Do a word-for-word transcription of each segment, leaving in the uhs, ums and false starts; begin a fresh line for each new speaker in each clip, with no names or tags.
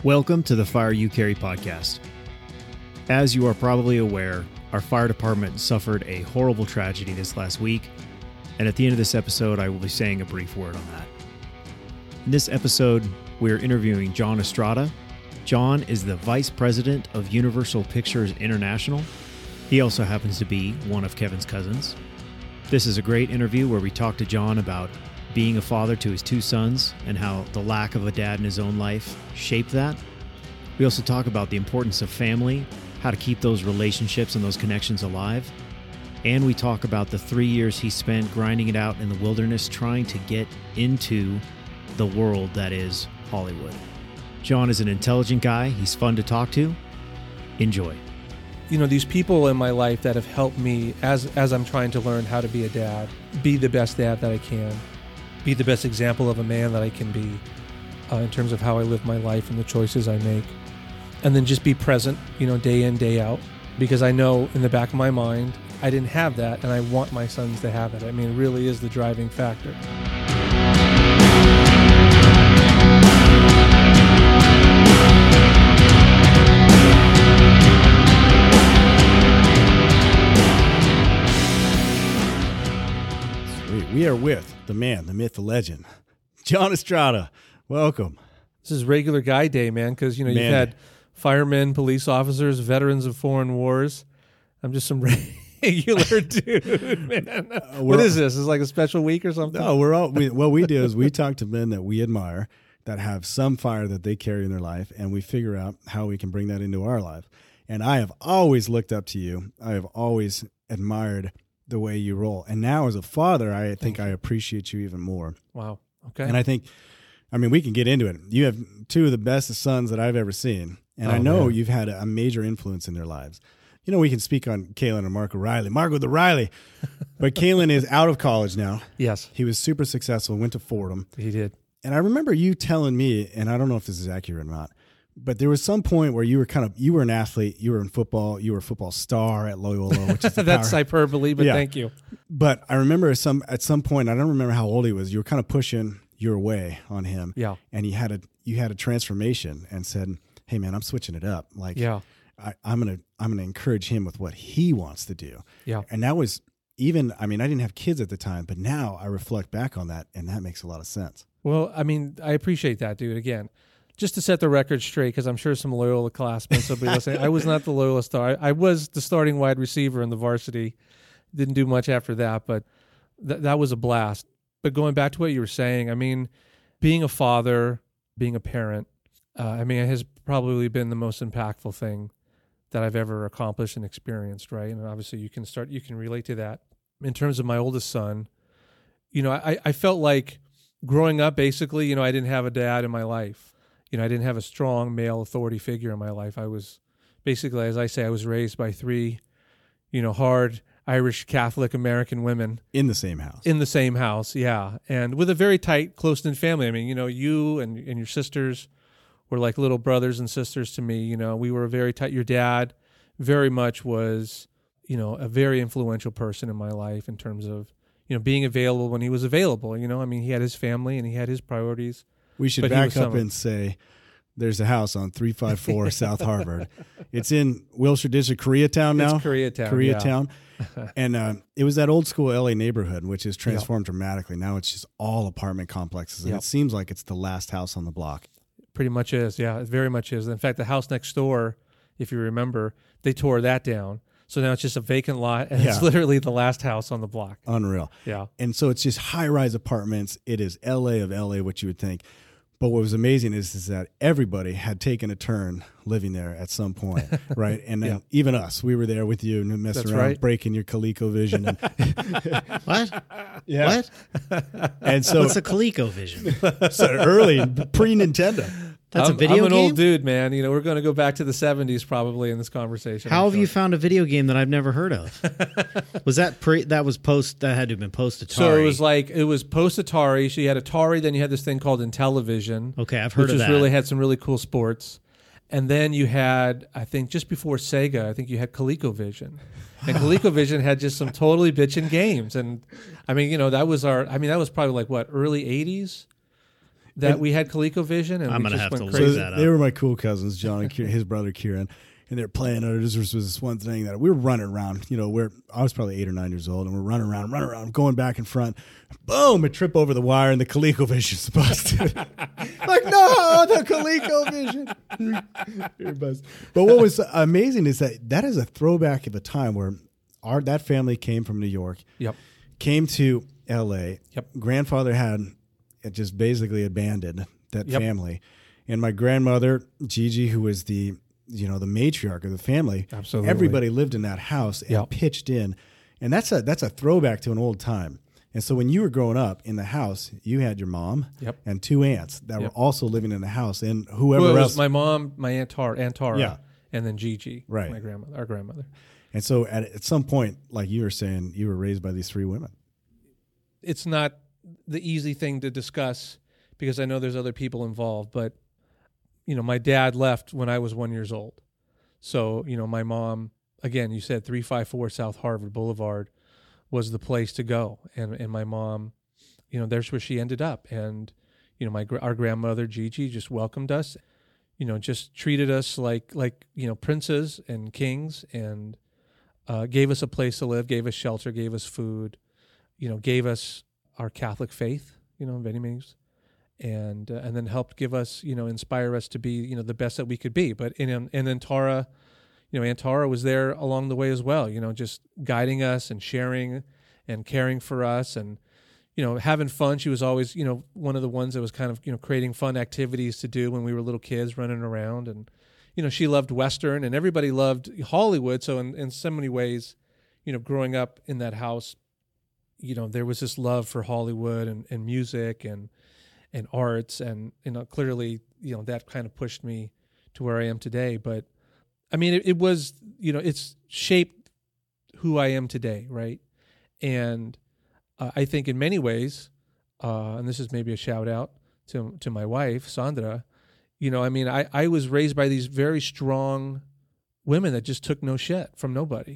Welcome to the Fire You Carry podcast. As you are probably aware, our fire department suffered a horrible tragedy this last week, and at the end of this episode, I will be saying a brief word on that. In this episode, we're interviewing John Estrada. John is the Vice President of Universal Pictures International. He also happens to be one of Kevin's cousins. This is a great interview where we talk to John about being a father to his two sons and how the lack of a dad in his own life shaped that. We also talk about the importance of family, how to keep those relationships and those connections alive. And we talk about the three years he spent grinding it out in the wilderness, trying to get into the world that is Hollywood. John is an intelligent guy. He's fun to talk to. Enjoy.
You know, these people in my life that have helped me as as I'm trying to learn how to be a dad, be the best dad that I can, be the best example of a man that I can be uh, in terms of how I live my life and the choices I make. And then just be present, you know, day in, day out, because I know in the back of my mind, I didn't have that, and I want my sons to have it. I mean, it really is the driving factor.
We are with the man, the myth, the legend, John Estrada. Welcome.
This is regular guy day, man, because, you know,
Man.
you've had firemen, police officers, veterans of foreign wars. I'm just some regular dude, man.
Uh,
what is this? Is it like a special week or something?
No, we're all, we, what we do is we talk to men that we admire, that have some fire that they carry in their life, and we figure out how we can bring that into our life. And I have always looked up to you. I have always admired the way you roll. And now as a father, I think I appreciate you even more.
Wow. Okay.
And I think, I mean, we can get into it. You have two of the best sons that I've ever seen. And
Oh,
I know
man.
you've had a, a major influence in their lives. You know, we can speak on Kalen and Marco Riley. Marco the Riley. But Kalen is out of college now.
Yes,
He was super successful, went to Fordham.
he did.
And I remember you telling me, and I don't know if this is accurate or not, but there was some point where you were kind of, you were an athlete, you were in football, you were a football star at Loyola, which is the
That's
power.
hyperbole, but
Yeah.
thank you.
But I remember some at some point, I don't remember how old he was, you were kind of pushing your way on him.
Yeah.
And you had a you had a transformation and said, hey man, I'm switching it up. Like
Yeah.
I, I'm gonna I'm gonna encourage him with what he wants to do.
Yeah.
And that was even, I mean, I didn't have kids at the time, but now I reflect back on that and that makes a lot of sense.
Well, I mean, I appreciate that, dude. Again, just to set the record straight, because I'm sure some Loyola classmates will be listening. I was not the Loyola star. I, I was the starting wide receiver in the varsity. Didn't do much after that, but th- that was a blast. But going back to what you were saying, I mean, being a father, being a parent, uh, I mean, it has probably been the most impactful thing that I've ever accomplished and experienced, right? And obviously you can start, you can relate to that. In terms of my oldest son, you know, I, I felt like growing up, basically, you know, I didn't have a dad in my life. You know, I didn't have a strong male authority figure in my life. I was basically, as I say, I was raised by three, you know, hard Irish Catholic American women
In the same house.
in the same house. Yeah. And with a very tight, close-knit family. I mean, you know, you and, and your sisters were like little brothers and sisters to me. You know, we were very tight. Your dad very much was, you know, a very influential person in my life in terms of, you know, being available when he was available. You know, I mean, he had his family and he had his priorities.
We should
But he
back
was
up
someone-
and say there's a house on three five four South Harvard. It's in Wilshire District, Koreatown now.
It's Koreatown.
Koreatown. And uh, it was that old school L A neighborhood, which has transformed dramatically. Now it's just all apartment complexes. And
Yep.
it seems like it's the last house on the block.
Pretty much is. Yeah, it very much is. In fact, the house next door, if you remember, they tore that down. So now it's just a vacant lot, and
Yeah.
it's literally the last house on the block.
Unreal.
Yeah.
And so it's just high rise apartments. It is L A of L A, what you would think. But what was amazing is, is that everybody had taken a turn living there at some point, right? And then
Yeah.
even us, we were there with you and messing
That's
around,
right.
breaking your ColecoVision. And,
What?
yeah.
What?
And so,
What's a ColecoVision?
so early, pre-Nintendo.
That's
I'm,
a video
I'm an
game?
old dude, man. You know, we're going to go back to the seventies probably in this conversation.
How
I'm
have you
sure.
found a video game that I've never heard of? Was that pre? That was post. That had to have been post Atari.
So it was like, it was post Atari. So you had Atari, then you had this thing called Intellivision.
okay. I've heard
which
of
was
that.
really had some really cool sports. And then you had, I think, just before Sega, I think you had ColecoVision. And ColecoVision had just some totally bitchin' games. And I mean, you know, that was our, I mean, that was probably like what, early eighties? that we had ColecoVision, and
I'm
we
gonna
just
have
went
to
crazy.
look
So
that
they
up.
were my cool cousins, John and Kieran, his brother Kieran, and they're playing. Or this was this one thing that we were running around. You know, we're I was probably eight or nine years old, and we're running around, running around, going back and front. Boom! A trip over the wire, and the ColecoVision's busted. Like, no, the ColecoVision. You're buzzed. But what was amazing is that that is a throwback of a time where our that family came from New York,
Yep.
came to L A.
Yep.
Grandfather had it just basically abandoned that
Yep.
family, and my grandmother Gigi, who was the you know the matriarch of the family,
Absolutely.
everybody lived in that house and
Yep.
pitched in, and that's a that's a throwback to an old time. And so when you were growing up in the house, you had your mom
Yep.
and two aunts that
Yep.
were also living in the house, and whoever
Well, it
else.
was my mom, my aunt Tara, aunt Tara,
Yeah.
and then Gigi,
Right.
my grandmother, our grandmother.
and so at, at some point, like you were saying, you were raised by these three women.
It's not the easy thing to discuss because I know there's other people involved, but you know, my dad left when I was one years old. So, you know, my mom, again, you said three fifty-four South Harvard Boulevard was the place to go. And, and my mom, you know, there's where she ended up. And, you know, my, gr- our grandmother, Gigi, just welcomed us, you know, just treated us like, like, you know, princes and kings, and uh, gave us a place to live, gave us shelter, gave us food, you know, gave us our Catholic faith, you know, in many ways, and uh, and then helped give us, you know, inspire us to be, you know, the best that we could be. But in and then Tara, you know, Aunt Tara was there along the way as well, you know, just guiding us and sharing and caring for us and, you know, having fun. She was always, you know, one of the ones that was kind of, you know, creating fun activities to do when we were little kids running around. And, you know, she loved Western and everybody loved Hollywood. So in, in so many ways, you know, growing up in that house, you know, there was this love for Hollywood and, and music and, and arts. And, you know, clearly, you know, that kind of pushed me to where I am today. But I mean, it, it was, you know, it's shaped who I am today. Right. And uh, I think in many ways, uh, and this is maybe a shout out to, to my wife, Sandra, you know, I mean, I, I was raised by these very strong women that just took no shit from nobody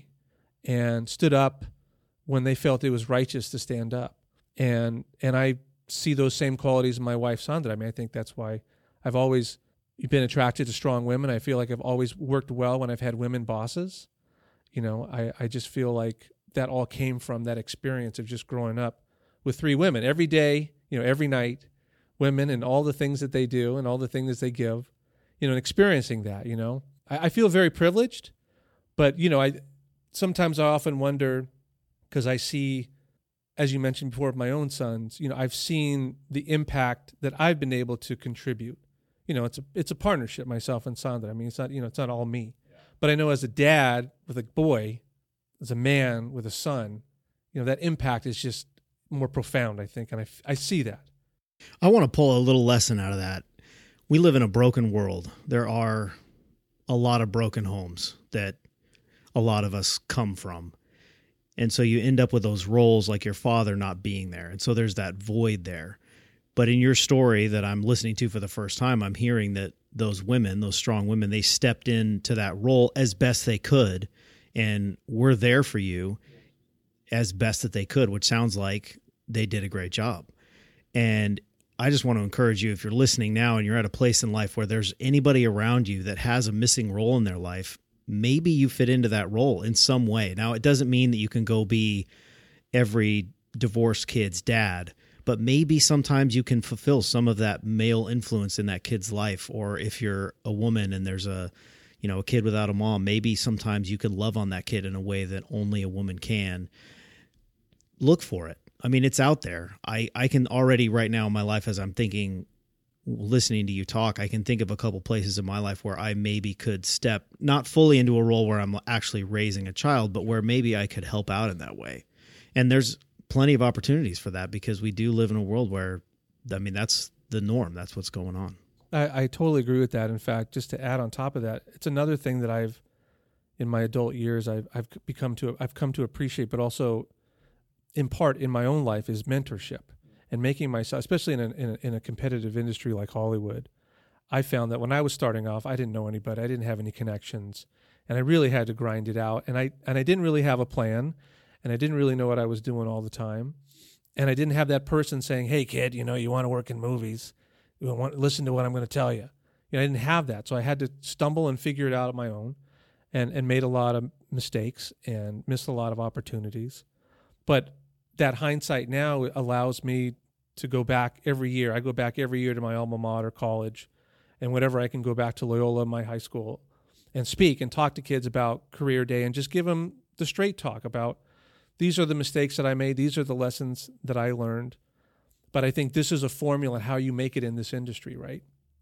and stood up when they felt it was righteous to stand up. And, and I see those same qualities in my wife, Sandra. I mean, I think that's why I've always been attracted to strong women. I feel like I've always worked well when I've had women bosses. You know, I, I just feel like that all came from that experience of just growing up with three women every day, you know, every night, women and all the things that they do and all the things they give, you know, and experiencing that, you know, I, I feel very privileged, but, you know, I, sometimes I often wonder, because I see, as you mentioned before, of my own sons, you know, I've seen the impact that I've been able to contribute. You know, it's a it's a partnership, myself and Sandra. I mean, it's not, you know, it's not all me. Yeah. But I know as a dad with a boy, as a man with a son, you know, that impact is just more profound, I think, and I, I see that.
I want to pull a little lesson out of that. We live in a broken world. There are a lot of broken homes that a lot of us come from. And so you end up with those roles like your father not being there. And so there's that void there. But in your story that I'm listening to for the first time, I'm hearing that those women, those strong women, they stepped into that role as best they could and were there for you as best that they could, which sounds like they did a great job. And I just want to encourage you, if you're listening now and you're at a place in life where there's anybody around you that has a missing role in their life, maybe you fit into that role in some way. Now, it doesn't mean that you can go be every divorced kid's dad, but maybe sometimes you can fulfill some of that male influence in that kid's life. Or if you're a woman and there's a, you know, a kid without a mom, maybe sometimes you can love on that kid in a way that only a woman can. Look for it. I mean, it's out there. I, I can already right now in my life, as I'm thinking, listening to you talk, I can think of a couple places in my life where I maybe could step not fully into a role where I'm actually raising a child, but where maybe I could help out in that way. And there's plenty of opportunities for that because we do live in a world where, I mean, that's the norm. That's what's going on.
I, I totally agree with that. In fact, just to add on top of that, it's another thing that I've, in my adult years, I've, I've become to, I've come to appreciate, but also in part in my own life is mentorship and making myself, especially in a, in a, in a competitive industry like Hollywood. I found that when I was starting off, I didn't know anybody. I didn't have any connections, and I really had to grind it out. And I, and I didn't really have a plan. And I didn't really know what I was doing all the time. And I didn't have that person saying, hey, kid, you know, you want to work in movies. You want listen to what I'm going to tell you. You know, I didn't have that, so I had to stumble and figure it out on my own, and and made a lot of mistakes and missed a lot of opportunities. But that hindsight now allows me to go back every year. I go back every year to my alma mater, college, and whenever I can go back to Loyola, my high school, and speak and talk to kids about career day and just give them the straight talk about these are the mistakes that I made. These are the lessons that I learned. But I think this is a formula how you make it in this industry, right?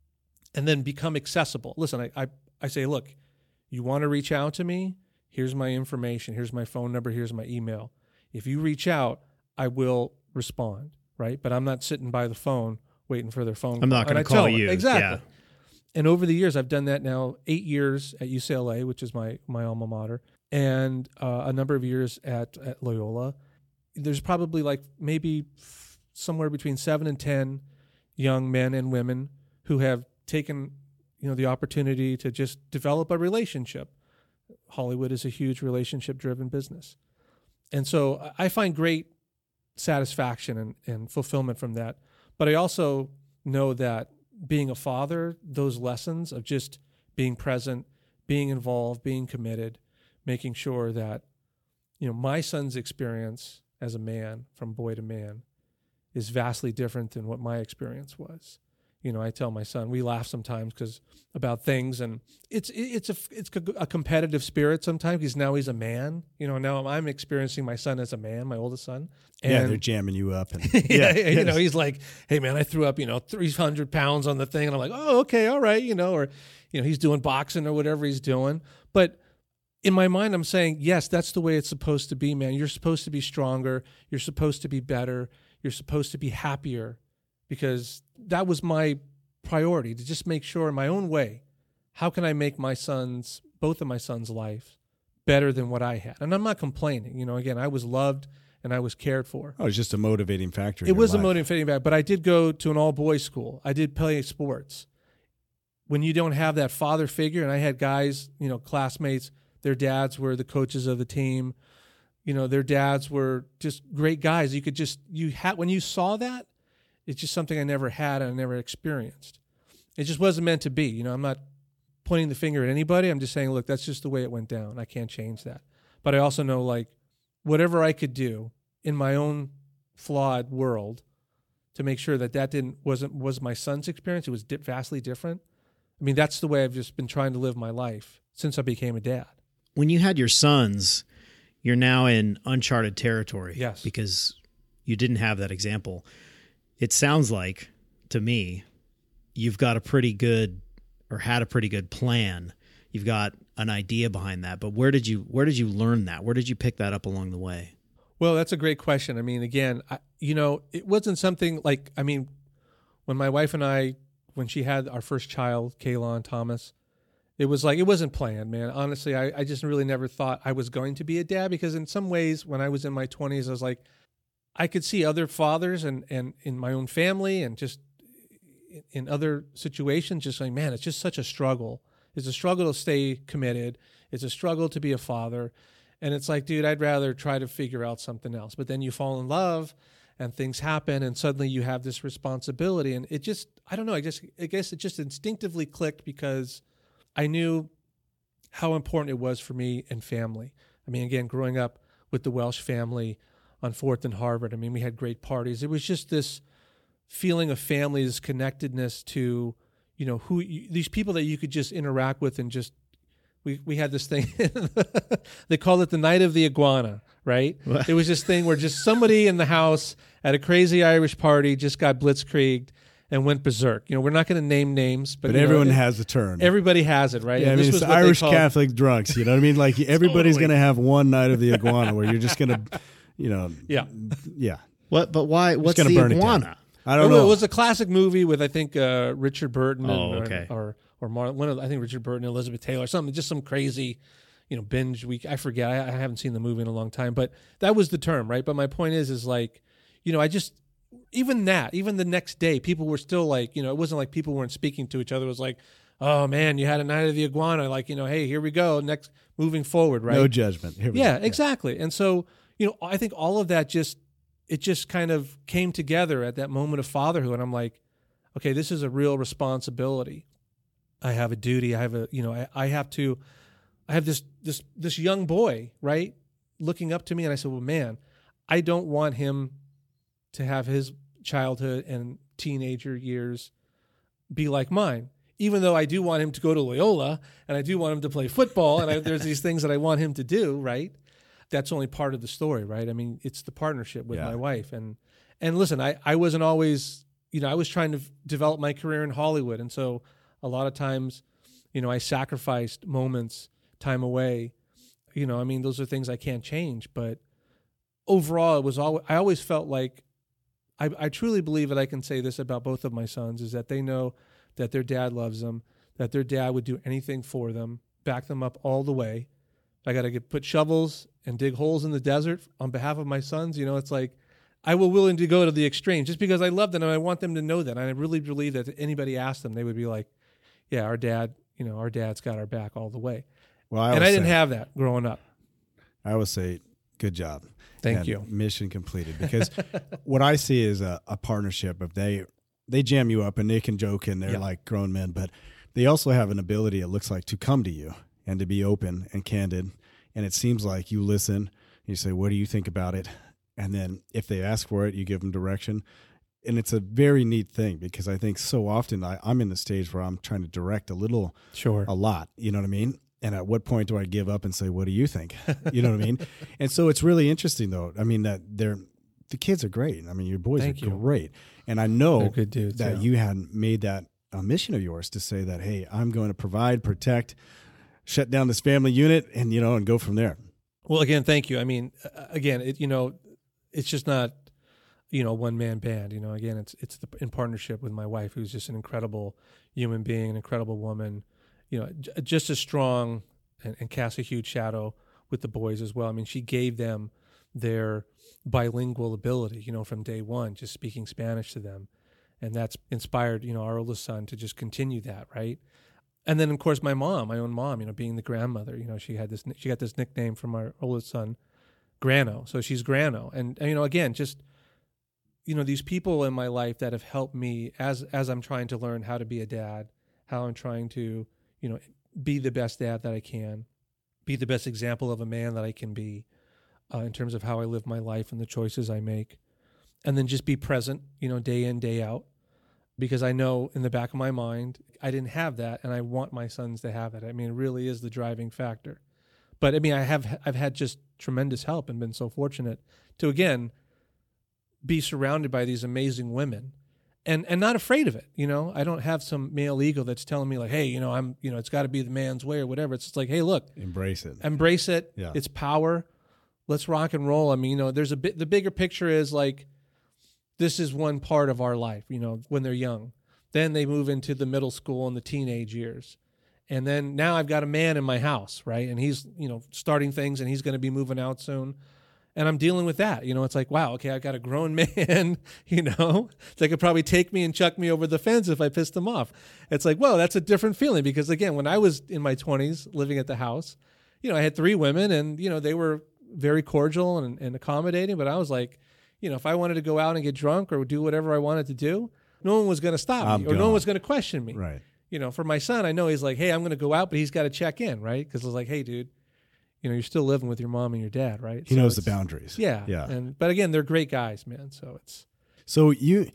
And then become accessible. Listen, I, I, I say, look, you want to reach out to me? Here's my information. Here's my phone number. Here's my email. If you reach out, I will respond, right? But I'm not sitting by the phone waiting for their phone call.
I'm not going to call you.
Exactly.
Yeah.
And over the years, I've done that now eight years at U C L A, which is my, my alma mater, and uh, a number of years at, at Loyola. There's probably like maybe f- somewhere between seven and ten young men and women who have taken, you know, the opportunity to just develop a relationship. Hollywood is a huge relationship-driven business. And so I find great satisfaction and, and fulfillment from that. But I also know that being a father, those lessons of just being present, being involved, being committed, making sure that, you know, my son's experience as a man, from boy to man, is vastly different than what my experience was. You know, I tell my son, we laugh sometimes because about things, and it's it's a it's a competitive spirit sometimes because now he's a man. You know, now I'm experiencing my son as a man, my oldest son. And
yeah, they're jamming you up. And,
yeah, yeah, you know, he's like, hey, man, I threw up, you know, three hundred pounds on the thing. And I'm like, oh, okay, all right, you know, or, you know, he's doing boxing or whatever he's doing. But in my mind, I'm saying, yes, that's the way it's supposed to be, man. You're supposed to be stronger. You're supposed to be better. You're supposed to be happier, because that was my priority, to just make sure in my own way, how can I make my son's, both of my sons' life better than what I had? And I'm not complaining. You know, again, I was loved and I was cared for.
Oh, it's just a motivating factor.
It was a motivating factor, but I did go to an all-boys school. I did play sports. When you don't have that father figure, and I had guys, you know, classmates, their dads were the coaches of the team. You know, their dads were just great guys. You could just, you had, when you saw that, it's just something I never had and I never experienced. It just wasn't meant to be. You know, I'm not pointing the finger at anybody. I'm just saying, look, that's just the way it went down. I can't change that. But I also know, like, whatever I could do in my own flawed world to make sure that that didn't wasn't was my son's experience, it was di- vastly different. I mean, that's the way I've just been trying to live my life since I became a dad.
When you had your sons, you're now in uncharted territory.
Yes.
Because you didn't have that example. It sounds like, to me, you've got a pretty good, or had a pretty good plan. You've got an idea behind that. But where did you where did you learn that? Where did you pick that up along the way?
Well, that's a great question. I mean, again, I, you know, it wasn't something like, I mean, when my wife and I, when she had our first child, Kaylon Thomas, it was like, it wasn't planned, man. Honestly, I, I just really never thought I was going to be a dad, because in some ways, when I was in my twenties, I was like, I could see other fathers and, and in my own family and just in other situations, just like, man, it's just such a struggle. It's a struggle to stay committed. It's a struggle to be a father. And it's like, dude, I'd rather try to figure out something else. But then you fall in love and things happen and suddenly you have this responsibility. And it just, I don't know, I just, I guess it just instinctively clicked because I knew how important it was for me and family. I mean, again, growing up with the Welsh family on Fourth and Harvard, I mean, we had great parties. It was just this feeling of family, this connectedness to, you know, who you, these people that you could just interact with and just, we, we had this thing, they called it the night of the iguana, right? What? It was this thing where just somebody in the house at a crazy Irish party just got blitzkrieged and went berserk. You know, we're not going to name names, but,
but
you
everyone
know,
has a term.
Everybody has it, right?
Yeah,
and
I mean,
this
it's
was
Irish
called,
Catholic drunks. You know what I mean? Like everybody's
totally.
going to have one night of the iguana where you're just going to, you know,
yeah,
yeah.
What? But why? What's
gonna
the
burn
iguana?
I don't
well,
know.
It was a classic movie with I think uh, Richard Burton
Oh,
and,
okay.
or or Mar- one of I think Richard Burton and Elizabeth Taylor, something just some crazy, you know, binge week. I forget. I, I haven't seen the movie in a long time, but that was the term, right? But my point is, is like, you know, I just even that, even the next day, people were still like, you know, it wasn't like people weren't speaking to each other. It was like, oh man, you had a night of the iguana, like, you know, hey, here we go, next, moving forward, right?
No judgment. Here we
yeah,
go.
exactly. And so, you know, I think all of that just, it just kind of came together at that moment of fatherhood. I'm like, okay, this is a real responsibility. I have a duty. I have a, you know, I, I have to, I have this, this, this young boy, right, looking up to me. And I said, well, man, I don't want him to have his childhood and teenager years be like mine, even though I do want him to go to Loyola and I do want him to play football. And I, there's these things that I want him to do, right? That's only part of the story, right? I mean, it's the partnership with
Yeah.
my wife. And, and listen, I, I wasn't always, you know, I was trying to f- develop my career in Hollywood. And so a lot of times, you know, I sacrificed moments, time away. You know, I mean, those are things I can't change. But overall, it was all, I always felt like, I, I truly believe that I can say this about both of my sons, is that they know that their dad loves them, that their dad would do anything for them, back them up all the way. I got to get put shovels and dig holes in the desert on behalf of my sons. You know, it's like I will willing to go to the extreme just because I love them and I want them to know that. And I really believe that if anybody asked them, they would be like, yeah, our dad, you know, our dad's got our back all the way.
Well, I
and I
always
didn't
say-
have that growing up.
I always say, good job.
Thank
And
you.
Mission completed. Because what I see is a, a partnership of they they jam you up and they can joke and they're
Yeah.
like grown men, but they also have an ability, it looks like, to come to you and to be open and candid. And it seems like you listen, you say, what do you think about it? And then if they ask for it, you give them direction. And it's a very neat thing because I think so often I, I'm in the stage where I'm trying to direct a little,
Sure.
a lot, you know what I mean? And at what point do I give up and say, what do you think? You know what I mean? And so it's really interesting though. I mean, that they're, the kids are great. I mean, your boys
Thank
are
you.
great. And I know
They're good dudes,
that
yeah.
you had made that a mission of yours to say that, hey, I'm going to provide, protect, shut down this family unit and, you know, and go from there.
Well, again, thank you. I mean, uh, again, it, you know, it's just not, you know, one man band. You know, again, it's it's the, in partnership with my wife, who's just an incredible human being, an incredible woman. You know, j- just as strong and, and casts a huge shadow with the boys as well. I mean, she gave them their bilingual ability. You know, from day one, just speaking Spanish to them, and that's inspired, you know, our oldest son to just continue that, right? And then, of course, my mom, my own mom, you know, being the grandmother, you know, she had this, she got this nickname from our oldest son, Grano. So she's Grano. And, and, you know, again, just, you know, these people in my life that have helped me as, as I'm trying to learn how to be a dad, how I'm trying to, you know, be the best dad that I can, be the best example of a man that I can be uh, in terms of how I live my life and the choices I make. And then just be present, you know, day in, day out. Because I know in the back of my mind, I didn't have that, and I want my sons to have it. I mean, it really is the driving factor. But I mean, I have I've had just tremendous help and been so fortunate to again be surrounded by these amazing women, and and not afraid of it. You know, I don't have some male ego that's telling me like, hey, you know, I'm you know, it's got to be the man's way or whatever. It's just like, hey, look,
Embrace it.
embrace it.
Yeah.
It's power. Let's rock and roll. I mean, you know, there's a bit. The bigger picture is like, this is one part of our life, you know, when they're young. Then they move into the middle school and the teenage years. And then now I've got a man in my house, right? And he's, you know, starting things and he's going to be moving out soon. And I'm dealing with that. You know, it's like, wow, okay, I've got a grown man, you know, that could probably take me and chuck me over the fence if I pissed him off. It's like, well, that's a different feeling because, again, when I was in my twenties living at the house, you know, I had three women and, you know, they were very cordial and, and accommodating. But I was like, you know, if I wanted to go out and get drunk or do whatever I wanted to do, no one was going to stop
I'm
me or no
gone.
one was going to question me.
Right.
You know, for my son, I know he's like, hey, I'm going to go out, but he's got to check in, right? Because it's like, hey, dude, you know, you're still living with your mom and your dad, right?
He
So
knows the
it's-
boundaries.
Yeah.
Yeah.
And but again, they're great guys, man. So it's
So you,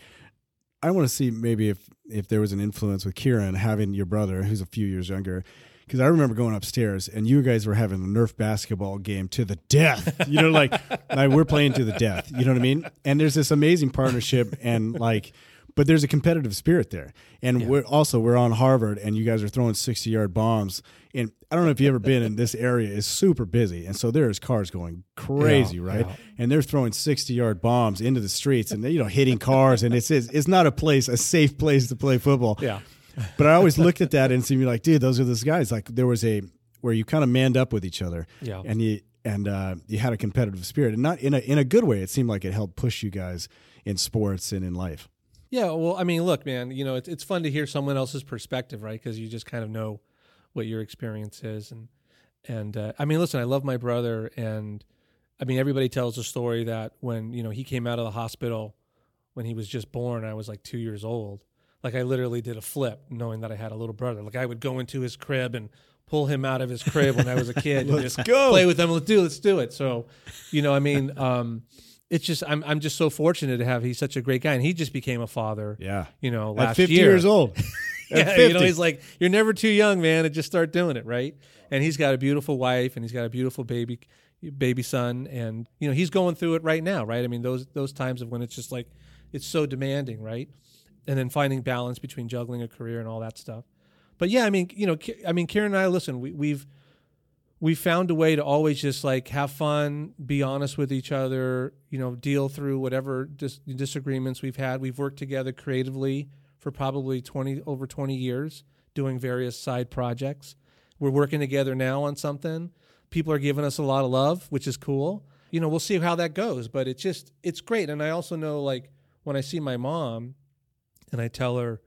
I want to see maybe if if there was an influence with Kieran having your brother, who's a few years younger, because I remember going upstairs and you guys were having a Nerf basketball game to the death. You know, like, like we're playing to the death. You know what I mean? And there's this amazing partnership and like, but there's a competitive spirit there. And
Yeah.
we're also we're on Harvard and you guys are throwing sixty yard bombs. And I don't know if you've ever been in this area, it's super busy. And so there's cars going crazy,
Yeah,
right?
yeah.
And they're throwing sixty yard bombs into the streets and, you know, hitting cars. And it's, it's, it's not a place, a safe place to play football.
yeah.
But I always looked at that and seemed like, dude, those are those guys. Like there was a, where you kind of manned up with each other.
Yeah.
And you, and uh, you had a competitive spirit and not in a, in a good way. It seemed like it helped push you guys in sports and in life.
Yeah, well, I mean, look, man, you know, it's it's fun to hear someone else's perspective, right? Because you just kind of know what your experience is, and and uh, I mean, listen, I love my brother, and I mean, everybody tells a story that when you know he came out of the hospital when he was just born, I was like two years old. like I literally did a flip knowing that I had a little brother. Like I would go into his crib and pull him out of his crib when I was a kid and
Let's
just
go.
play with him. Let's do, let's do it. So, you know, I mean, um, it's just, I'm, I'm just so fortunate to have, he's such a great guy. And he just became a father,
Yeah.
you know,
At
last
fifty
year.
years old. At
Yeah,
fifty.
you know, he's like, you're never too young, man, and just start doing it, right? And he's got a beautiful wife, and he's got a beautiful baby, baby son, and you know, he's going through it right now, right? I mean, those those times of when it's just like, it's so demanding, right? And then finding balance between juggling a career and all that stuff. But yeah, I mean, you know, Ki- I mean, Karen and I, listen, we, we've we found a way to always just like have fun, be honest with each other, you know, deal through whatever dis- disagreements we've had. We've worked together creatively for probably twenty over twenty years, doing various side projects. We're working together now on something. People are giving us a lot of love, which is cool. You know, we'll see how that goes, but it's just, it's great. And I also know, like, when I see my mom and I tell her,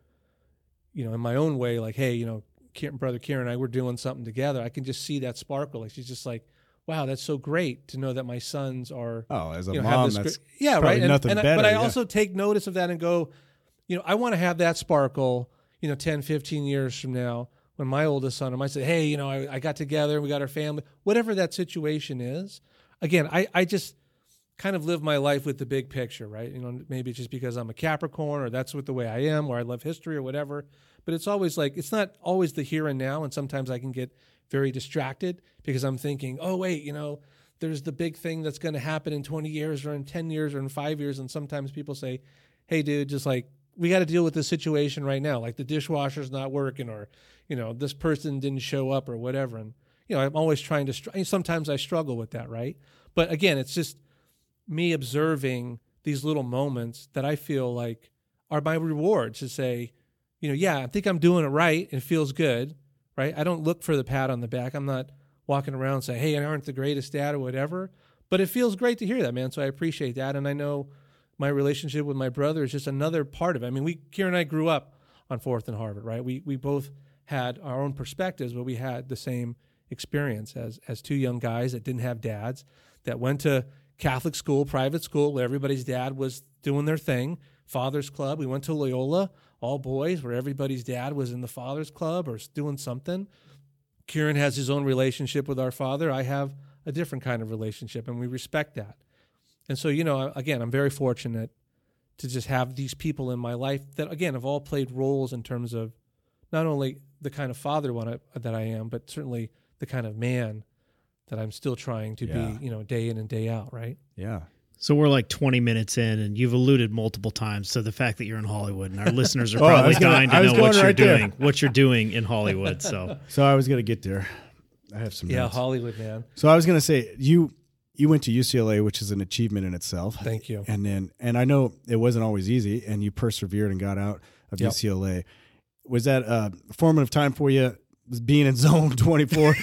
you know, in my own way, like, hey, you know, Kieran, brother Kieran and I, we're doing something together, I can just see that sparkle. Like, she's just like, wow, that's so great to know that my sons are,
Oh, as a
you know, have
mom,
this
that's
great, yeah,
probably
right. And,
nothing
and I-
better.
but I
yeah.
also take notice of that and go, you know, I want to have that sparkle, you know, ten, fifteen years from now when my oldest son, I might say, hey, you know, I, I got together, we got our family, whatever that situation is. Again, I, I just kind of live my life with the big picture, right? You know, maybe it's just because I'm a Capricorn or that's what the way I am, or I love history or whatever. But it's always like, it's not always the here and now. And sometimes I can get very distracted because I'm thinking, oh, wait, you know, there's the big thing that's going to happen in twenty years or in ten years or in five years. And sometimes people say, hey, dude, just like, we got to deal with this situation right now. Like the dishwasher's not working, or, you know, this person didn't show up or whatever. And, you know, I'm always trying to, str- sometimes I struggle with that, right? But again, it's just me observing these little moments that I feel like are my rewards to say, you know, yeah, I think I'm doing it right. It feels good, right? I don't look for the pat on the back. I'm not walking around saying, hey, I aren't the greatest dad or whatever. But it feels great to hear that, man. So I appreciate that. And I know my relationship with my brother is just another part of it. I mean, we, Kieran and I grew up on Fourth and Harvard, right? We we both had our own perspectives, but we had the same experience as as two young guys that didn't have dads, that went to Catholic school, private school, where everybody's dad was doing their thing. Father's Club. We went to Loyola, all boys, where everybody's dad was in the Father's Club or doing something. Kieran has his own relationship with our father. I have a different kind of relationship, and we respect that. And so, you know, again, I'm very fortunate to just have these people in my life that, again, have all played roles in terms of not only the kind of father one I, that I am, but certainly the kind of man that I'm still trying to
Yeah.
be, you know, day in and day out, right?
Yeah.
So we're like twenty minutes in, and you've alluded multiple times to the fact that you're in Hollywood, and our listeners are
Oh, I
probably
was gonna-
dying
I
to
was
know what
going
you're
right there.
doing, what you're doing in Hollywood. So
So I was going to get there. I have some
Yeah,
notes.
Hollywood, man.
So I was going to say, you you went to U C L A, which is an achievement in itself.
Thank you.
And then, and I know it wasn't always easy, and you persevered and got out of
Yep.
U C L A. Was that a formative time for you, being in Zone twenty-four?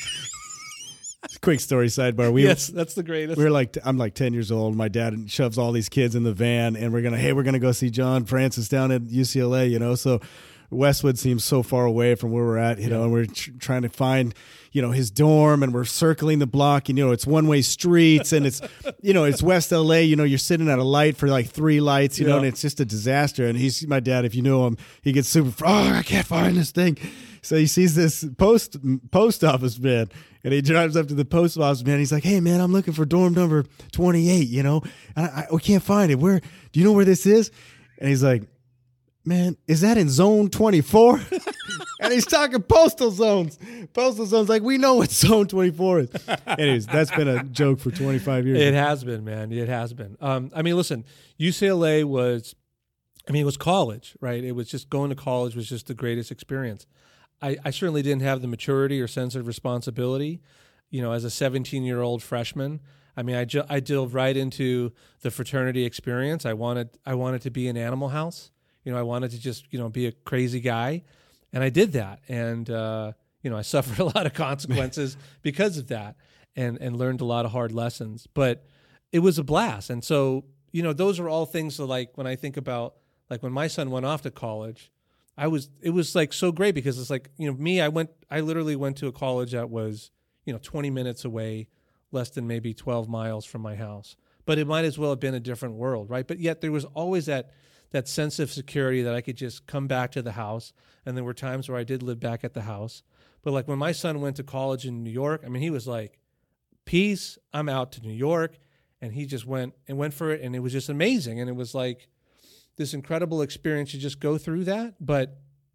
Quick story sidebar. We
yes, that's the greatest.
we were like, I'm like ten years old. My dad shoves all these kids in the van, and we're gonna, hey, we're gonna go see John Francis down at U C L A. You know, so Westwood seems so far away from where we're at. You know, and we're tr- trying to find, you know, his dorm, and we're circling the block, and you know, it's one way streets, and it's, you know, it's West L A. You know, you're sitting at a light for like three lights, you know,
Yeah.
and it's just a disaster. And he's my dad. If you know him, he gets super. Oh, I can't find this thing. So he sees this post post office man, and he drives up to the post office man. He's like, "Hey man, I'm looking for dorm number twenty-eight. You know, and I, I we can't find it. Where do you know where this is?" And he's like, "Man, is that in Zone twenty-four?" And he's talking postal zones. Postal zones, like we know what Zone twenty-four is. Anyways, that's been a joke for twenty-five years.
It has been, man. It has been. Um, I mean, listen, U C L A was, I mean, it was college, right? It was just going to college was just the greatest experience. I, I certainly didn't have the maturity or sense of responsibility, you know, as a seventeen-year-old freshman. I mean, I, ju- I dove right into the fraternity experience. I wanted I wanted to be in Animal House. You know, I wanted to just, you know, be a crazy guy. And I did that. And, uh, you know, I suffered a lot of consequences because of that, and, and learned a lot of hard lessons. But it was a blast. And so, you know, those are all things that, like, when I think about, like, when my son went off to college, I was, it was like so great because it's like, you know, me, I went, I literally went to a college that was, you know, twenty minutes away, less than maybe twelve miles from my house. But it might as well have been a different world, right? But yet there was always that, that sense of security that I could just come back to the house. And there were times where I did live back at the house. But like when my son went to college in New York, I mean, he was like, peace, I'm out to New York. And he just went and went for it. And it was just amazing. And it was like this incredible experience to just go through that. But,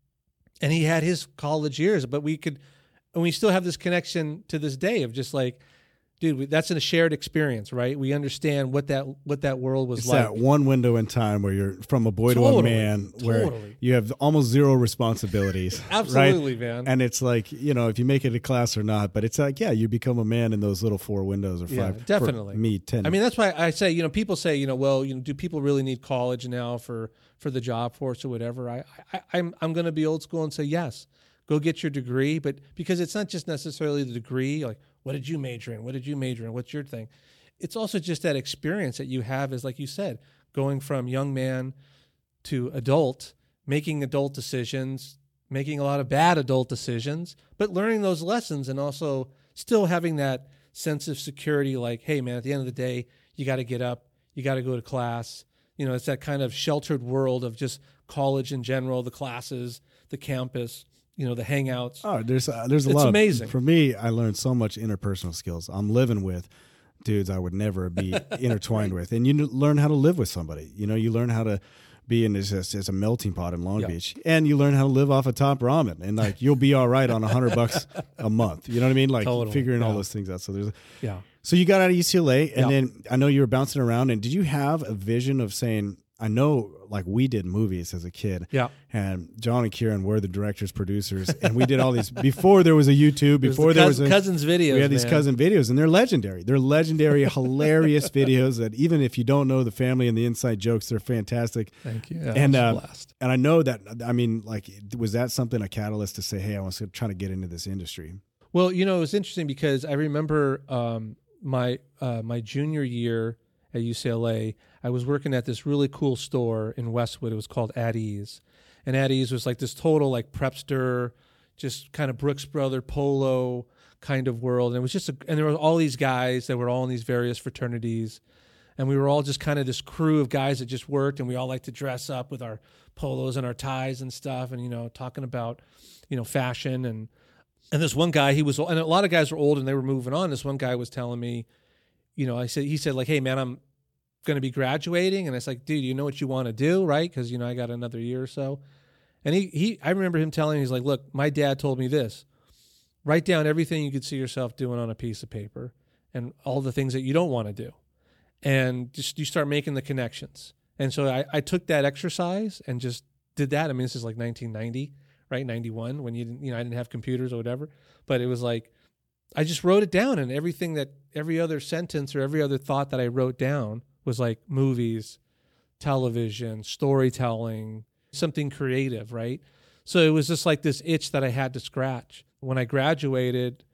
and he had his college years, but we could, and we still have this connection to this day of just like, dude, that's a shared experience, right? We understand what that what that world was
it's
like.
That one window in time where you're from a boy
totally,
to a man, where
totally.
you have almost zero responsibilities.
Absolutely,
right?
man.
And it's like, you know, if you make it a class or not, but it's like, yeah, you become a man in those little four windows or five.
Yeah, definitely.
For me, ten.
I mean, that's why I say, you know, people say, you know, well, you know, do people really need college now for for the job force or whatever? I, I I'm I'm going to be old school and say yes. Go get your degree, but because it's not just necessarily the degree, like, what did you major in? What did you major in? What's your thing? It's also just that experience that you have is, like you said, going from young man to adult, making adult decisions, making a lot of bad adult decisions, but learning those lessons and also still having that sense of security like, hey, man, at the end of the day, you got to get up, you got to go to class. You know, it's that kind of sheltered world of just college in general, the classes, the campus, you know, the hangouts.
Oh, there's uh, there's a
it's
lot.
amazing.
Of, for me, I learned so much interpersonal skills. I'm living with dudes I would never be intertwined right. with, and you learn how to live with somebody. You know, you learn how to be in this as a melting pot in Long
yeah.
Beach, and you learn how to live off of top ramen, and like you'll be all right on a hundred bucks a month. You know what I mean? Like
totally.
figuring
yeah.
all those things out. So there's
yeah.
So you got out of U C L A, and
yeah.
then I know you were bouncing around. And did you have a vision of saying? I know, like we did movies as a kid,
yeah.
And John and Kieran were the directors, producers, and we did all these before there was a YouTube, before
there was,
the
the
there
cous-
was a,
cousins videos.
We had these
man.
cousin videos, and they're legendary. They're legendary, hilarious videos that even if you don't know the family and the inside jokes, they're fantastic.
Thank you. Yeah,
and uh,
blast.
and I know that. I mean, like, was that something a catalyst to say, hey, I want to try to get into this industry?
Well, you know, it was interesting because I remember um, my uh, my junior year at U C L A, I was working at this really cool store in Westwood. It was called At Ease. And At Ease was like this total like prepster, just kind of Brooks Brother polo kind of world. And it was just, a, and there were all these guys that were all in these various fraternities. And we were all just kind of this crew of guys that just worked, and we all liked to dress up with our polos and our ties and stuff, and, you know, talking about, you know, fashion. And, and this one guy, he was, and a lot of guys were old and they were moving on. This one guy was telling me, you know, I said, he said like, hey man, I'm going to be graduating. And it's like, dude, you know what you want to do, right? Because, you know, I got another year or so. And he, he, I remember him telling me, he's like, look, my dad told me this, write down everything you could see yourself doing on a piece of paper and all the things that you don't want to do. And just, you start making the connections. And so I, I took that exercise and just did that. I mean, this is like nineteen ninety, right? ninety-one, when you didn't, you know, I didn't have computers or whatever, but it was like, I just wrote it down, and everything that, every other sentence or every other thought that I wrote down was like movies, television, storytelling, something creative, right? So it was just like this itch that I had to scratch. When I graduated,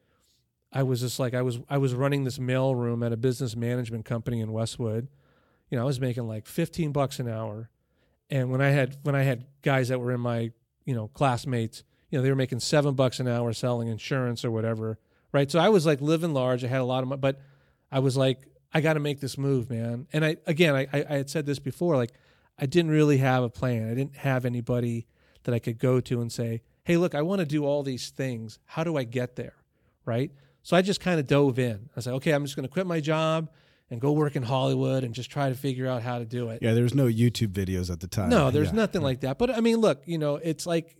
I was just like, I was I was running this mail room at a business management company in Westwood. You know, I was making like fifteen bucks an hour. And when I had when I had guys that were in my, you know, classmates, you know, they were making seven bucks an hour selling insurance or whatever. Right. So I was like living large. I had a lot of money, but I was like, I got to make this move, man. And I, again, I, I had said this before, like I didn't really have a plan. I didn't have anybody that I could go to and say, hey, look, I want to do all these things. How do I get there? Right. So I just kind of dove in. I said, okay, I'm just going to quit my job and go work in Hollywood and just try to figure out how to do it.
Yeah. There was no YouTube videos at the time.
No, there's
yeah.
nothing like that. But I mean, look, you know, it's like,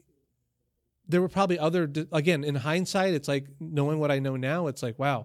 there were probably other, again, in hindsight, it's like knowing what I know now, it's like, wow,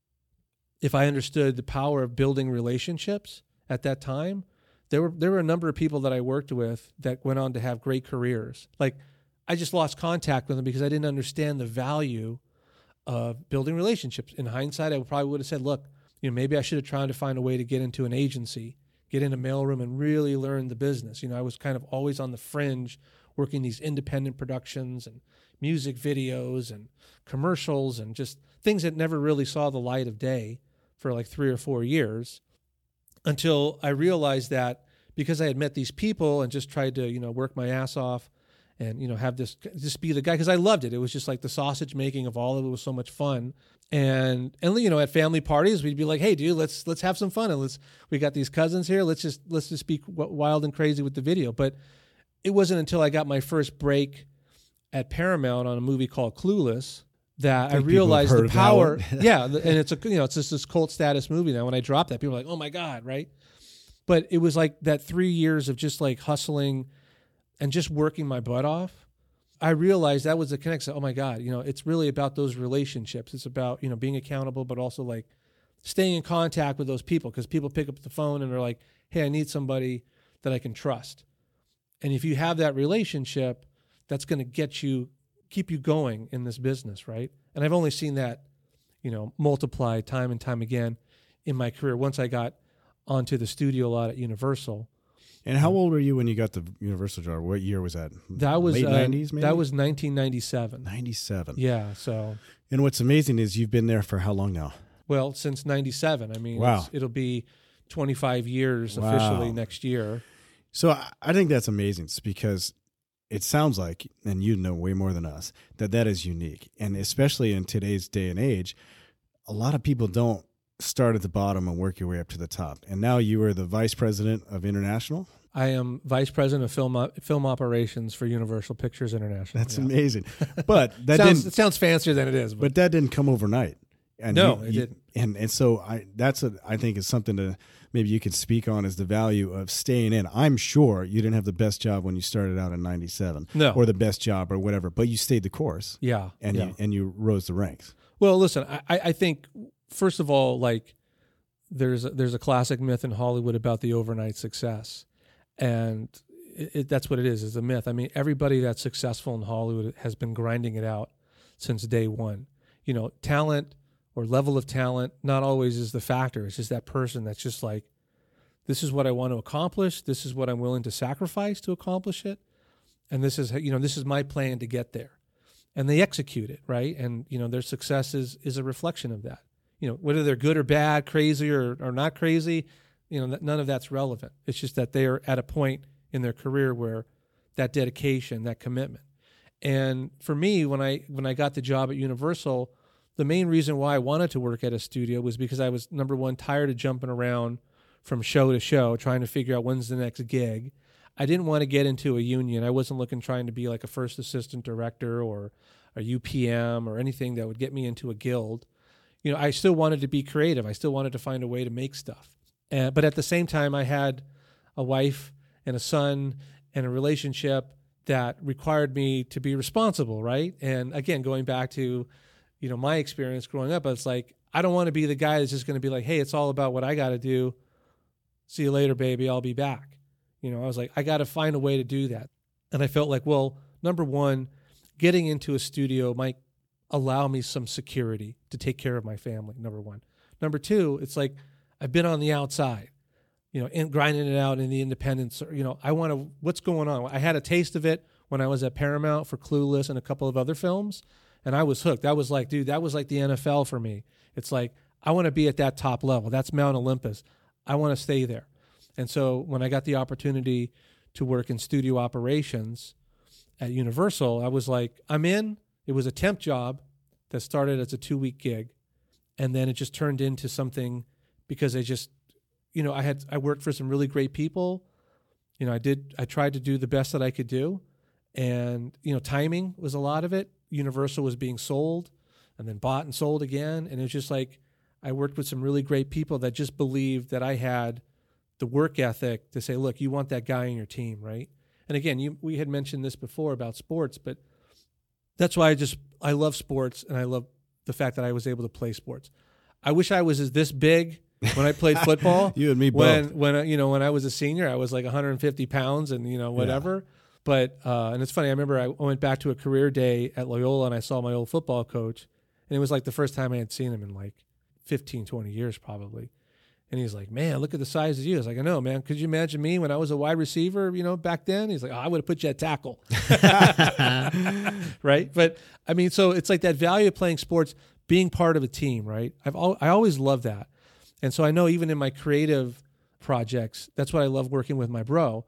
if I understood the power of building relationships at that time, there were there were a number of people that I worked with that went on to have great careers. Like, I just lost contact with them because I didn't understand the value of building relationships. In hindsight, I probably would have said, look, you know, maybe I should have tried to find a way to get into an agency, get in a mailroom and really learn the business. You know, I was kind of always on the fringe, working these independent productions and music videos and commercials and just things that never really saw the light of day for like three or four years until I realized that because I had met these people and just tried to, you know, work my ass off and, you know, have this, just be the guy. Cause I loved it. It was just like the sausage making of all of it was so much fun. And, and, you know, at family parties, we'd be like, hey dude, let's, let's have some fun. And let's, we got these cousins here. Let's just, let's just be wild and crazy with the video. But it wasn't until I got my first break at Paramount on a movie called Clueless that I, I realized the power. Yeah. And it's a, you know, it's just this cult status movie now. When I dropped that, people were like, oh my God. Right. But it was like that three years of just like hustling and just working my butt off. I realized that was the connection. Oh my God, you know, it's really about those relationships. It's about, you know, being accountable, but also like staying in contact with those people, because people pick up the phone and they're like, hey, I need somebody that I can trust. And if you have that relationship, that's going to get you, keep you going in this business, right? And I've only seen that, you know, multiply time and time again in my career once I got onto the studio a lot at Universal.
And how old were you when you got the Universal job? What year was that?
That was
late
uh,
nineties, maybe?
That was nineteen ninety-seven.
ninety-seven.
Yeah. So.
And what's amazing is you've been there for how long now?
Well, since ninety-seven. I mean,
wow.
it's, it'll be twenty-five years
wow.
officially next year.
So I, I think that's amazing. It's because it sounds like, and you know way more than us, that that is unique. And especially in today's day and age, a lot of people don't start at the bottom and work your way up to the top. And now you are the vice president of international.
I am vice president of film film operations for Universal Pictures International.
That's
yeah.
amazing. But that
sounds,
didn't,
it sounds fancier than it is. But,
but that didn't come overnight. And
no,
you,
it
you,
didn't.
And and so I that's a, I think is something to maybe you can speak on, is the value of staying in. I'm sure you didn't have the best job when you started out in ninety-seven,
no,
or the best job or whatever, but you stayed the course.
Yeah,
and
yeah.
you and you rose the ranks.
Well, listen, I, I think first of all, like there's a, there's a classic myth in Hollywood about the overnight success, and it, it, that's what it is. It's a myth. I mean, everybody that's successful in Hollywood has been grinding it out since day one. You know, talent or level of talent not always is the factor. It's just that person that's just like, this is what I want to accomplish. This is what I'm willing to sacrifice to accomplish it. And this is, you know, this is my plan to get there. And they execute it, right? And, you know, their success is, is a reflection of that. You know, whether they're good or bad, crazy or, or not crazy, you know, none of that's relevant. It's just that they are at a point in their career where that dedication, that commitment. And for me, when I when I got the job at Universal, the main reason why I wanted to work at a studio was because I was, number one, tired of jumping around from show to show, trying to figure out when's the next gig. I didn't want to get into a union. I wasn't looking trying to be like a first assistant director or a U P M or anything that would get me into a guild. You know, I still wanted to be creative. I still wanted to find a way to make stuff. Uh, but at the same time, I had a wife and a son and a relationship that required me to be responsible, right? And again, going back to, you know, my experience growing up, it's like, I don't want to be the guy that's just going to be like, hey, it's all about what I got to do. See you later, baby. I'll be back. You know, I was like, I got to find a way to do that. And I felt like, well, number one, getting into a studio might allow me some security to take care of my family, number one. Number two, it's like I've been on the outside, you know, in, grinding it out in the independents. You know, I want to, what's going on? I had a taste of it when I was at Paramount for Clueless and a couple of other films, and I was hooked. That was like, dude, that was like the N F L for me. It's like, I want to be at that top level. That's Mount Olympus. I want to stay there. And so when I got the opportunity to work in studio operations at Universal, I was like, I'm in. It was a temp job that started as a two-week gig, and then it just turned into something because I just, you know, I had I worked for some really great people. You know, I did I tried to do the best that I could do, and you know, timing was a lot of it. Universal was being sold and then bought and sold again, and it was just like I worked with some really great people that just believed that I had the work ethic to say, look, you want that guy in your team, right? And again, you, we had mentioned this before about sports, but that's why I just, I love sports, and I love the fact that I was able to play sports. I wish I was as this big when I played football.
You and me
when,
both.
When, you know, when I was a senior, I was like one hundred fifty pounds and, you know, whatever. Yeah. But, uh, and it's funny, I remember I went back to a career day at Loyola and I saw my old football coach, and it was like the first time I had seen him in like fifteen, twenty years probably. And he's like, man, look at the size of you. I was like, I know, man. Could you imagine me when I was a wide receiver, you know, back then? He's like, oh, I would have put you at tackle. Right? But, I mean, so it's like that value of playing sports, being part of a team, right? I've al- I always loved that. And so I know even in my creative projects, that's what I love working with my bro.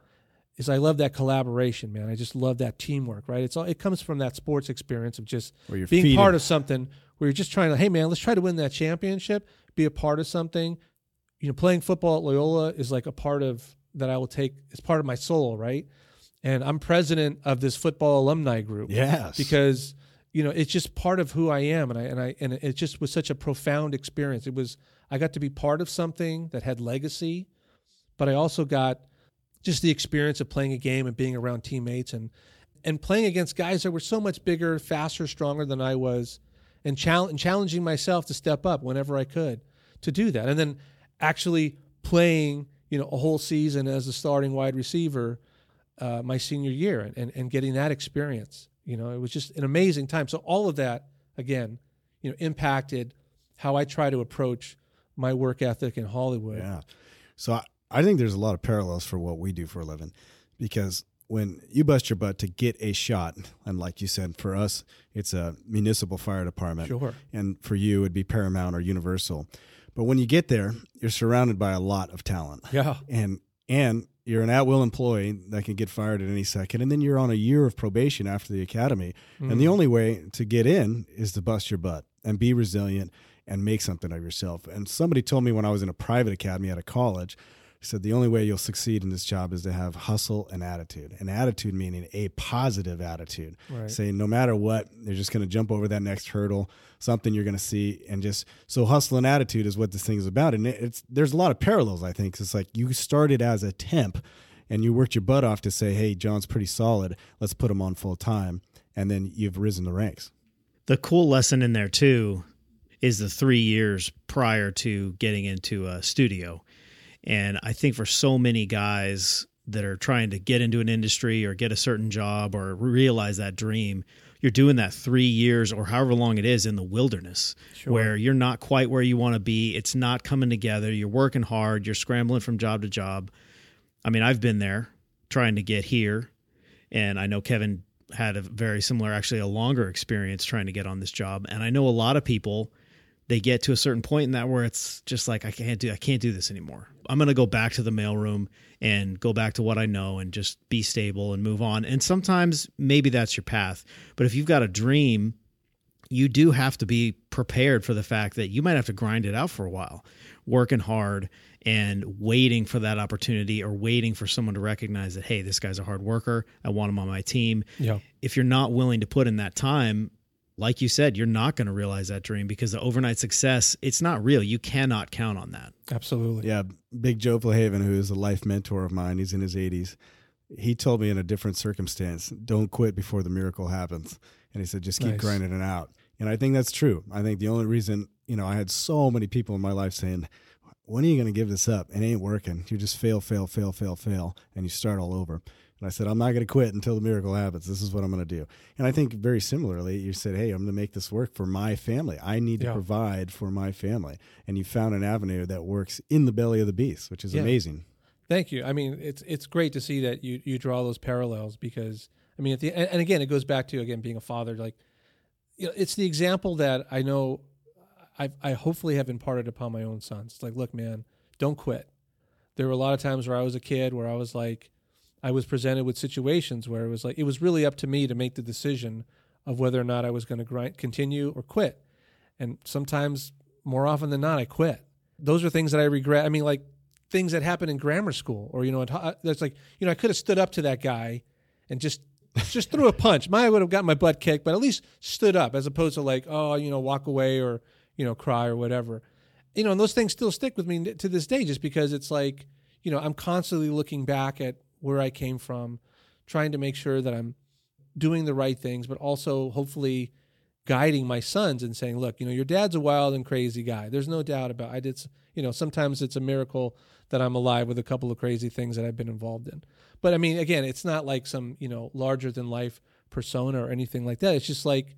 is I love that collaboration, man. I just love that teamwork, right? It's all, it comes from that sports experience of just
Where you're
being
feeding.
part of something where you're just trying to, hey, man, let's try to win that championship, be a part of something. You know, playing football at Loyola is like a part of that I will take, it's part of my soul, right? And I'm president of this football alumni group.
Yes.
Because, you know, it's just part of who I am. And I, and I, and it just was such a profound experience. It was, I got to be part of something that had legacy, but I also got just the experience of playing a game and being around teammates and, and playing against guys that were so much bigger, faster, stronger than I was, and, chal- and challenging myself to step up whenever I could to do that. And then actually playing, you know, a whole season as a starting wide receiver uh, my senior year and, and, and getting that experience. You know, it was just an amazing time. So all of that, again, you know, impacted how I try to approach my work ethic in Hollywood.
Yeah. So I, I think there's a lot of parallels for what we do for a living, because when you bust your butt to get a shot, and like you said, for us, it's a municipal fire department.
Sure.
And for you, it'd be Paramount or Universal. But when you get there, you're surrounded by a lot of talent.
Yeah.
And and you're an at-will employee that can get fired at any second. And then you're on a year of probation after the academy. Mm. And the only way to get in is to bust your butt and be resilient and make something of yourself. And somebody told me when I was in a private academy at a college, he said the only way you'll succeed in this job is to have hustle and attitude. And attitude meaning a positive attitude.
Right.
Saying no matter what, they're just going to jump over that next hurdle, something you're going to see. And just so hustle and attitude is what this thing is about. And it's there's a lot of parallels, I think. It's like you started as a temp and you worked your butt off to say, hey, John's pretty solid. Let's put him on full time. And then you've risen the ranks.
The cool lesson in there, too, is the three years prior to getting into a studio. And I think for so many guys that are trying to get into an industry or get a certain job or realize that dream, you're doing that three years or however long it is in the wilderness, sure, where you're not quite where you want to be. It's not coming together. You're working hard. You're scrambling from job to job. I mean, I've been there trying to get here, and I know Kevin had a very similar, actually a longer experience trying to get on this job. And I know a lot of people, they get to a certain point in that where it's just like, I can't do, I can't do this anymore. I'm going to go back to the mailroom and go back to what I know and just be stable and move on. And sometimes maybe that's your path. But if you've got a dream, you do have to be prepared for the fact that you might have to grind it out for a while, working hard and waiting for that opportunity or waiting for someone to recognize that, hey, this guy's a hard worker. I want him on my team.
Yeah. If
you're not willing to put in that time, like you said, you're not going to realize that dream because the overnight success, it's not real. You cannot count on that.
Absolutely.
Yeah. Big Joe Flahaven, who is a life mentor of mine, he's in his eighties. He told me in a different circumstance, don't quit before the miracle happens. And he said, just keep nice. grinding it out. And I think that's true. I think the only reason, you know, I had so many people in my life saying, when are you going to give this up? It ain't working. You just fail, fail, fail, fail, fail, and you start all over. And I said, I'm not going to quit until the miracle happens. This is what I'm going to do. And I think very similarly, you said, hey, I'm going to make this work for my family. I need to yeah. provide for my family. And you found an avenue that works in the belly of the beast, which is yeah. amazing.
Thank you. I mean, it's it's great to see that you you draw those parallels because, I mean, at the and, and again, it goes back to, again, being a father. Like, you know, it's the example that I know I I hopefully have imparted upon my own sons. It's like, look, man, don't quit. There were a lot of times where I was a kid where I was like, I was presented with situations where it was like, it was really up to me to make the decision of whether or not I was going to grind, continue or quit. And sometimes, more often than not, I quit. Those are things that I regret. I mean, like things that happened in grammar school or, you know, that's like, you know, I could have stood up to that guy and just, just threw a punch. I would have gotten my butt kicked, but at least stood up as opposed to like, oh, you know, walk away or, you know, cry or whatever. You know, and those things still stick with me to this day just because it's like, you know, I'm constantly looking back at where I came from, trying to make sure that I'm doing the right things, but also hopefully guiding my sons and saying, look, you know, your dad's a wild and crazy guy. There's no doubt about it. I did, you know, sometimes it's a miracle that I'm alive with a couple of crazy things that I've been involved in. But I mean, again, it's not like some, you know, larger than life persona or anything like that. It's just like,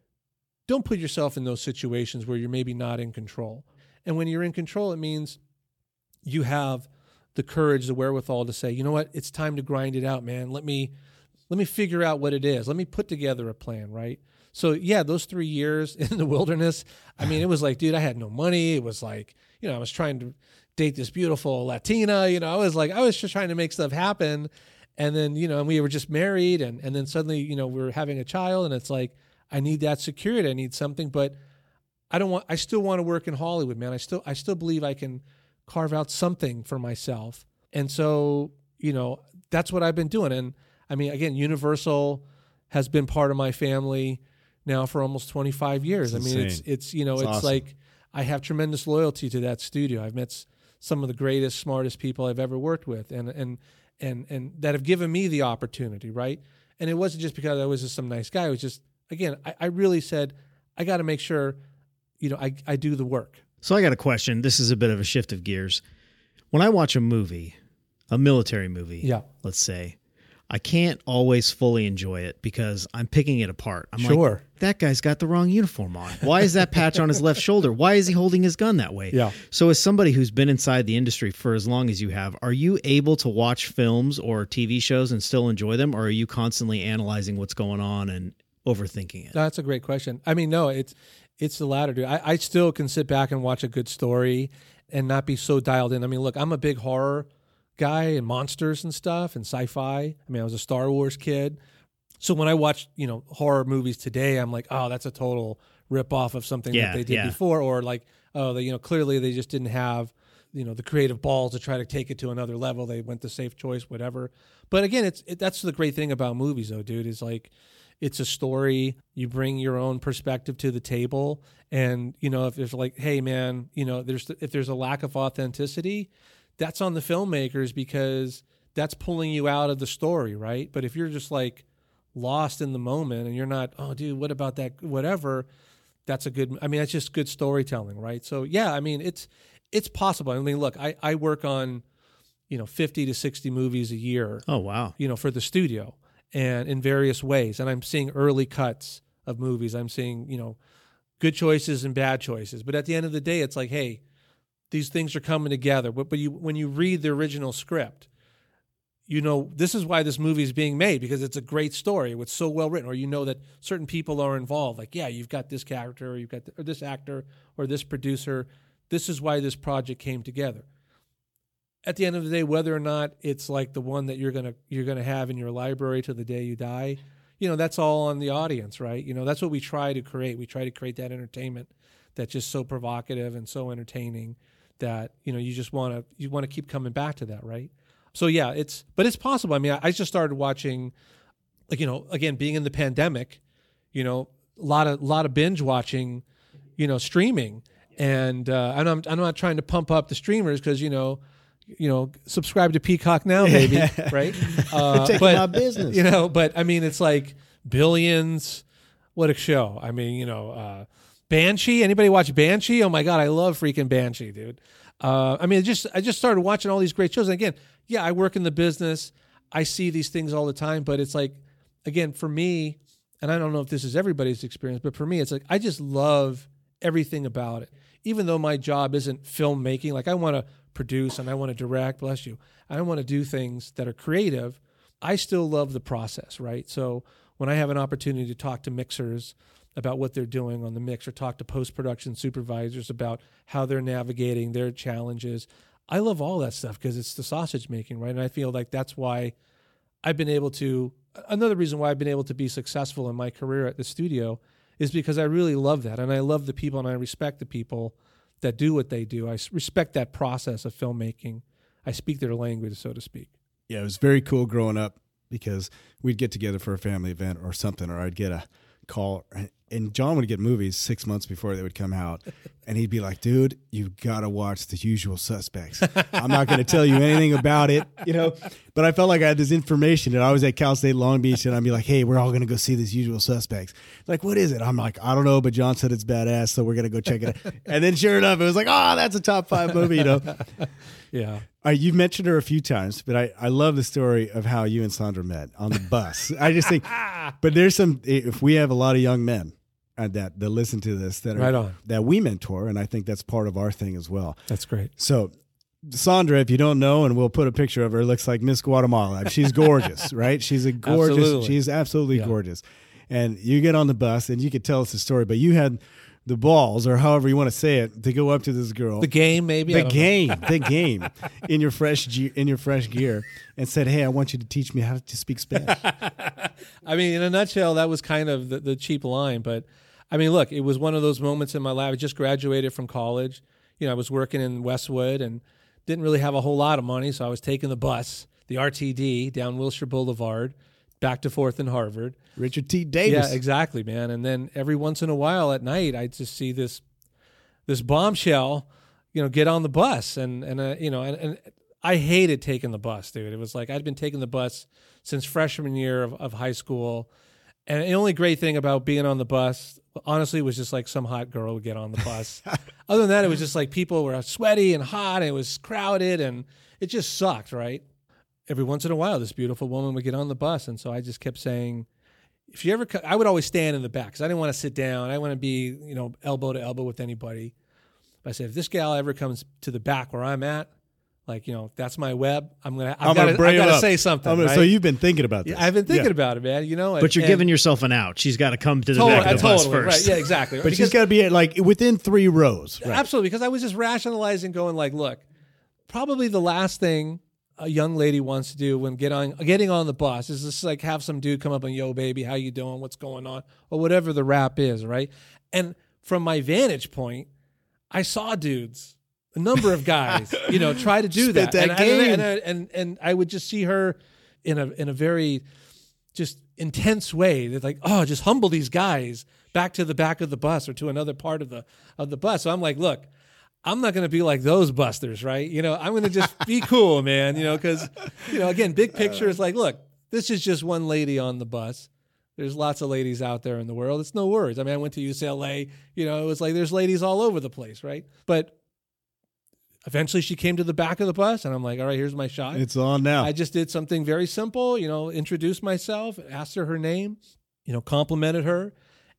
don't put yourself in those situations where you're maybe not in control. And when you're in control, it means you have the courage, the wherewithal to say, you know what, it's time to grind it out, man. Let me, let me figure out what it is. Let me put together a plan, right? So yeah, those three years in the wilderness, I mean, it was like, dude, I had no money. It was like, you know, I was trying to date this beautiful Latina, you know, I was like, I was just trying to make stuff happen. And then, you know, and we were just married, and, and then suddenly, you know, we we're having a child, and it's like, I need that security. I need something, but I don't want, I still want to work in Hollywood, man. I still, I still believe I can carve out something for myself. And so, you know, that's what I've been doing. And I mean, again, Universal has been part of my family now for almost twenty-five years.
That's
I mean,
insane.
it's, it's, you know,
It's
it's
awesome.
like, I have tremendous loyalty to that studio. I've met s- some of the greatest, smartest people I've ever worked with, and, and, and, and that have given me the opportunity. Right. And it wasn't just because I was just some nice guy. It was just, again, I, I really said, I got to make sure, you know, I, I do the work.
So I got a question. This is a bit of a shift of gears. When I watch a movie, a military movie,
Yeah.
let's say, I can't always fully enjoy it because I'm picking it apart. I'm
Sure.
like, that guy's got the wrong uniform on. Why is that patch on his left shoulder? Why is he holding his gun that way?
Yeah.
So as somebody who's been inside the industry for as long as you have, are you able to watch films or T V shows and still enjoy them? Or are you constantly analyzing what's going on and overthinking it?
That's a great question. I mean, no, it's it's the latter, dude. I, I still can sit back and watch a good story and not be so dialed in. I mean, look, I'm a big horror guy and monsters and stuff and sci-fi. I mean, I was a Star Wars kid. So when I watch, you know, horror movies today, I'm like, oh, that's a total ripoff of something
Yeah,
that they did
yeah.
before. Or like, oh, they, you know, clearly they just didn't have, you know, the creative balls to try to take it to another level. They went the safe choice, whatever. But again, it's it, that's the great thing about movies, though, dude, is like, it's a story. You bring your own perspective to the table. And, you know, if there's like, hey, man, you know, there's if there's a lack of authenticity, that's on the filmmakers because that's pulling you out of the story, right? But if you're just like lost in the moment and you're not, oh, dude, what about that? Whatever. That's a good, I mean, that's just good storytelling, right? So, yeah, I mean, it's it's possible. I mean, look, I, I work on, you know, fifty to sixty movies a year,
Oh, wow.
you know, for the studio and in various ways. And I'm seeing early cuts of movies. I'm seeing, you know, good choices and bad choices. But at the end of the day, it's like, hey, these things are coming together. But, but you, when you read the original script, you know, this is why this movie is being made, because it's a great story. It's so well written, or you know that certain people are involved. Like, yeah, you've got this character, or you've got th- or this actor, or this producer. This is why this project came together. At the end of the day, whether or not it's like the one that you're gonna you're gonna have in your library till the day you die, you know, that's all on the audience, right? You know, that's what we try to create. We try to create that entertainment that's just so provocative and so entertaining that, you know, you just want to you want to keep coming back to that, right? So yeah, it's but it's possible. I mean, I, I just started watching, like, you know, again, being in the pandemic, you know, a lot of lot of binge watching, you know, streaming, and uh, and I'm I'm not trying to pump up the streamers because you know. You know, subscribe to Peacock now, baby, right? Uh,
Taking
but,
my business.
You know, but I mean, it's like Billions. What a show! I mean, you know, uh, Banshee. Anybody watch Banshee? Oh my god, I love freaking Banshee, dude. Uh, I mean, just I just started watching all these great shows. And again, yeah, I work in the business. I see these things all the time, but it's like, again, for me, and I don't know if this is everybody's experience, but for me, it's like I just love everything about it. Even though my job isn't filmmaking, like I want to produce and I want to direct, bless you. I want to do things that are creative. I still love the process, right? So when I have an opportunity to talk to mixers about what they're doing on the mix, or talk to post-production supervisors about how they're navigating their challenges, I love all that stuff because it's the sausage making, right? And I feel like that's why I've been able to, another reason why I've been able to be successful in my career at the studio is because I really love that. And I love the people and I respect the people that do what they do. I respect that process of filmmaking. I speak their language, so to speak.
Yeah, it was very cool growing up because we'd get together for a family event or something, or I'd get a call, and John would get movies six months before they would come out, and he'd be like, dude, you've got to watch The Usual Suspects. I'm not going to tell you anything about it, you know, but I felt like I had this information, and I was at Cal State Long Beach, and I'd be like, hey, we're all going to go see This Usual Suspects. Like, what is it? I'm like, I don't know, but John said it's badass, so we're going to go check it out. And then sure enough, it was like, oh, that's a top five movie, you know.
Yeah.
All right, you've mentioned her a few times, but I, I love the story of how you and Sandra met on the bus. I just think, but there's some, if we have a lot of young men uh, that, that listen to this that are,
Right on.
that we mentor, and I think that's part of our thing as well.
That's great.
So Sandra, if you don't know, and we'll put a picture of her, looks like Miss Guatemala. She's gorgeous, right? She's a gorgeous,
Absolutely.
she's absolutely
Yeah.
gorgeous. And you get on the bus and you could tell us the story, but you had the balls, or however you want to say it, to go up to this girl,
The game, maybe? I
the
don't
game, the game, in your fresh ge- in your fresh gear, and said, "Hey, I want you to teach me how to speak Spanish."
I mean, in a nutshell, that was kind of the, the cheap line. But I mean, look, it was one of those moments in my life. I just graduated from college. You know, I was working in Westwood and didn't really have a whole lot of money, so I was taking the bus, the R T D, down Wilshire Boulevard, back to Fourth and Harvard.
Richard T. Davis.
Yeah, exactly, man. And then every once in a while at night, I'd just see this this bombshell, you know, get on the bus, and and uh, you know, and, and I hated taking the bus, dude. It was like I'd been taking the bus since freshman year of, of high school, and the only great thing about being on the bus, honestly, was just like some hot girl would get on the bus. Other than that, it was just like people were sweaty and hot, and it was crowded, and it just sucked, right? Every once in a while, this beautiful woman would get on the bus, and so I just kept saying, if you ever, co-, I would always stand in the back because I didn't want to sit down. I didn't want to be, you know, elbow to elbow with anybody. But I said, if this gal ever comes to the back where I'm at, like, you know, that's my web. I'm gonna, I've got to say something.
Gonna,
right?
So you've been thinking about this?
Yeah, I've been thinking
yeah.
about it, man. You know,
but
and,
you're
and,
giving yourself an out. She's got to come to the
totally,
back of the
totally,
bus first.
Right, yeah, exactly.
But
because,
she's got to be like within three rows. Right.
Absolutely, because I was just rationalizing, going like, look, probably the last thing a young lady wants to do when get on getting on the bus is just like have some dude come up and, yo, baby, how you doing? What's going on? Or whatever the rap is, right? And from my vantage point, I saw dudes, a number of guys, you know, try to do
Spit
that.
that
and,
game.
And, and, and, and I would just see her in a in a very just intense way. That like, oh, just humble these guys back to the back of the bus or to another part of the of the bus. So I'm like, look, I'm not going to be like those busters, right? You know, I'm going to just be cool, man, you know, because, you know, again, big picture is like, look, this is just one lady on the bus. There's lots of ladies out there in the world. It's no worries. I mean, I went to U C L A, you know, it was like there's ladies all over the place, right? But eventually she came to the back of the bus, and I'm like, all right, here's my shot.
It's on now.
I just did something very simple, you know, introduced myself, asked her her name, you know, complimented her.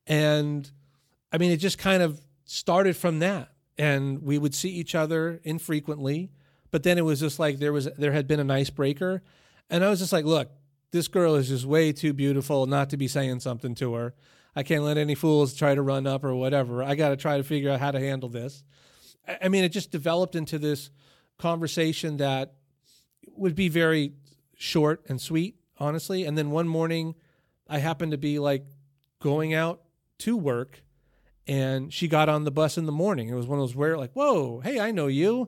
And I mean, it just kind of started from that. And we would see each other infrequently, but then it was just like there was there had been an icebreaker, and I was just like, look, this girl is just way too beautiful not to be saying something to her. I can't let any fools try to run up or whatever. I got to try to figure out how to handle this. I mean, it just developed into this conversation that would be very short and sweet, honestly. And then one morning, I happened to be like going out to work, and she got on the bus in the morning. It was one of those where like, whoa, hey, I know you.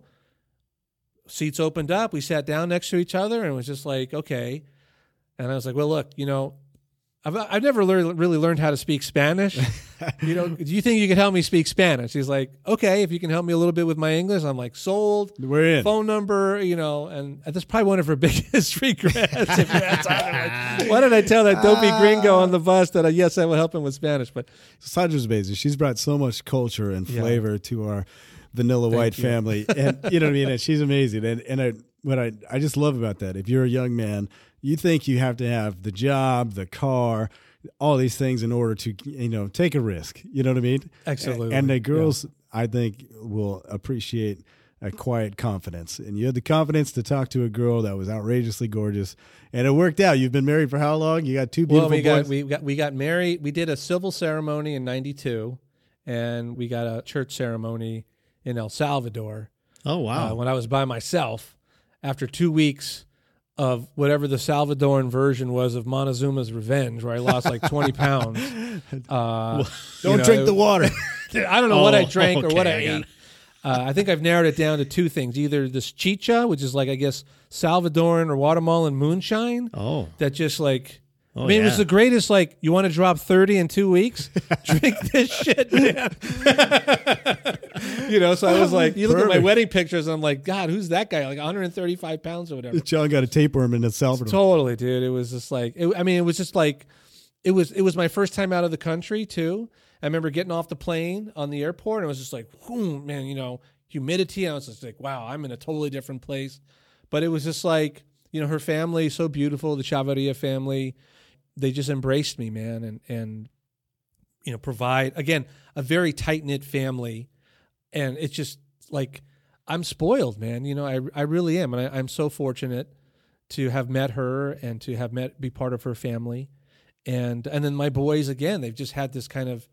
Seats opened up. We sat down next to each other, and it was just like, okay. And I was like, well, look, you know, I've, I've never learned, really learned how to speak Spanish. You know, do you think you could help me speak Spanish? He's like, okay, if you can help me a little bit with my English. I'm like, sold.
We're in.
Phone number, you know, and that's probably one of her biggest regrets. If you had time. Like, why did I tell that dopey gringo on the bus that, uh, yes, I will help him with Spanish? But
Sandra's amazing. She's brought so much culture and
Yeah.
flavor to our vanilla
Thank
white
you.
family. And you know what I mean? And she's amazing. And and I what I, I just love about that, if you're a young man, you think you have to have the job, the car, all these things in order to, you know, take a risk. You know what I mean?
Absolutely.
And the girls, I think, will appreciate a quiet confidence. And you had the confidence to talk to a girl that was outrageously gorgeous. And it worked out. You've been married for how long? You got two beautiful
well, we
boys?
got we got we got married. We did a civil ceremony in ninety-two, and we got a church ceremony in El Salvador.
Oh, wow.
Uh, when I was by myself, after two weeks of whatever the Salvadoran version was of Montezuma's Revenge, where I lost like twenty pounds. Uh,
Don't
you know,
drink
it-
the water.
I don't know what I
Oh,
drank or what I
okay, I got
ate. Uh, I think I've narrowed it down to two things: either this chicha, which is like I guess Salvadoran or Guatemalan moonshine,
Oh.
that just like.
Oh,
I mean, it was
yeah.
the greatest. Like, you want to drop thirty in two weeks? Drink this shit, man. You know, so I was like, you look at my
Perfect.
wedding pictures, and I'm like, God, who's that guy? Like one hundred thirty-five pounds or whatever.
John got a tapeworm in El Salvador.
Totally, dude. It was just like, it, I mean, it was just like, it was, it was my first time out of the country too. I remember getting off the plane on the airport, and it was just like, whew, man, you know, humidity. And I was just like, wow, I'm in a totally different place. But it was just like, you know, her family, so beautiful, the Chavarria family. They just embraced me, man, and and you know, provide again a very tight knit family, and it's just like I'm spoiled, man. You know, I I really am, and I, I'm so fortunate to have met her and to have met be part of her family, and and then my boys again, they've just had this kind of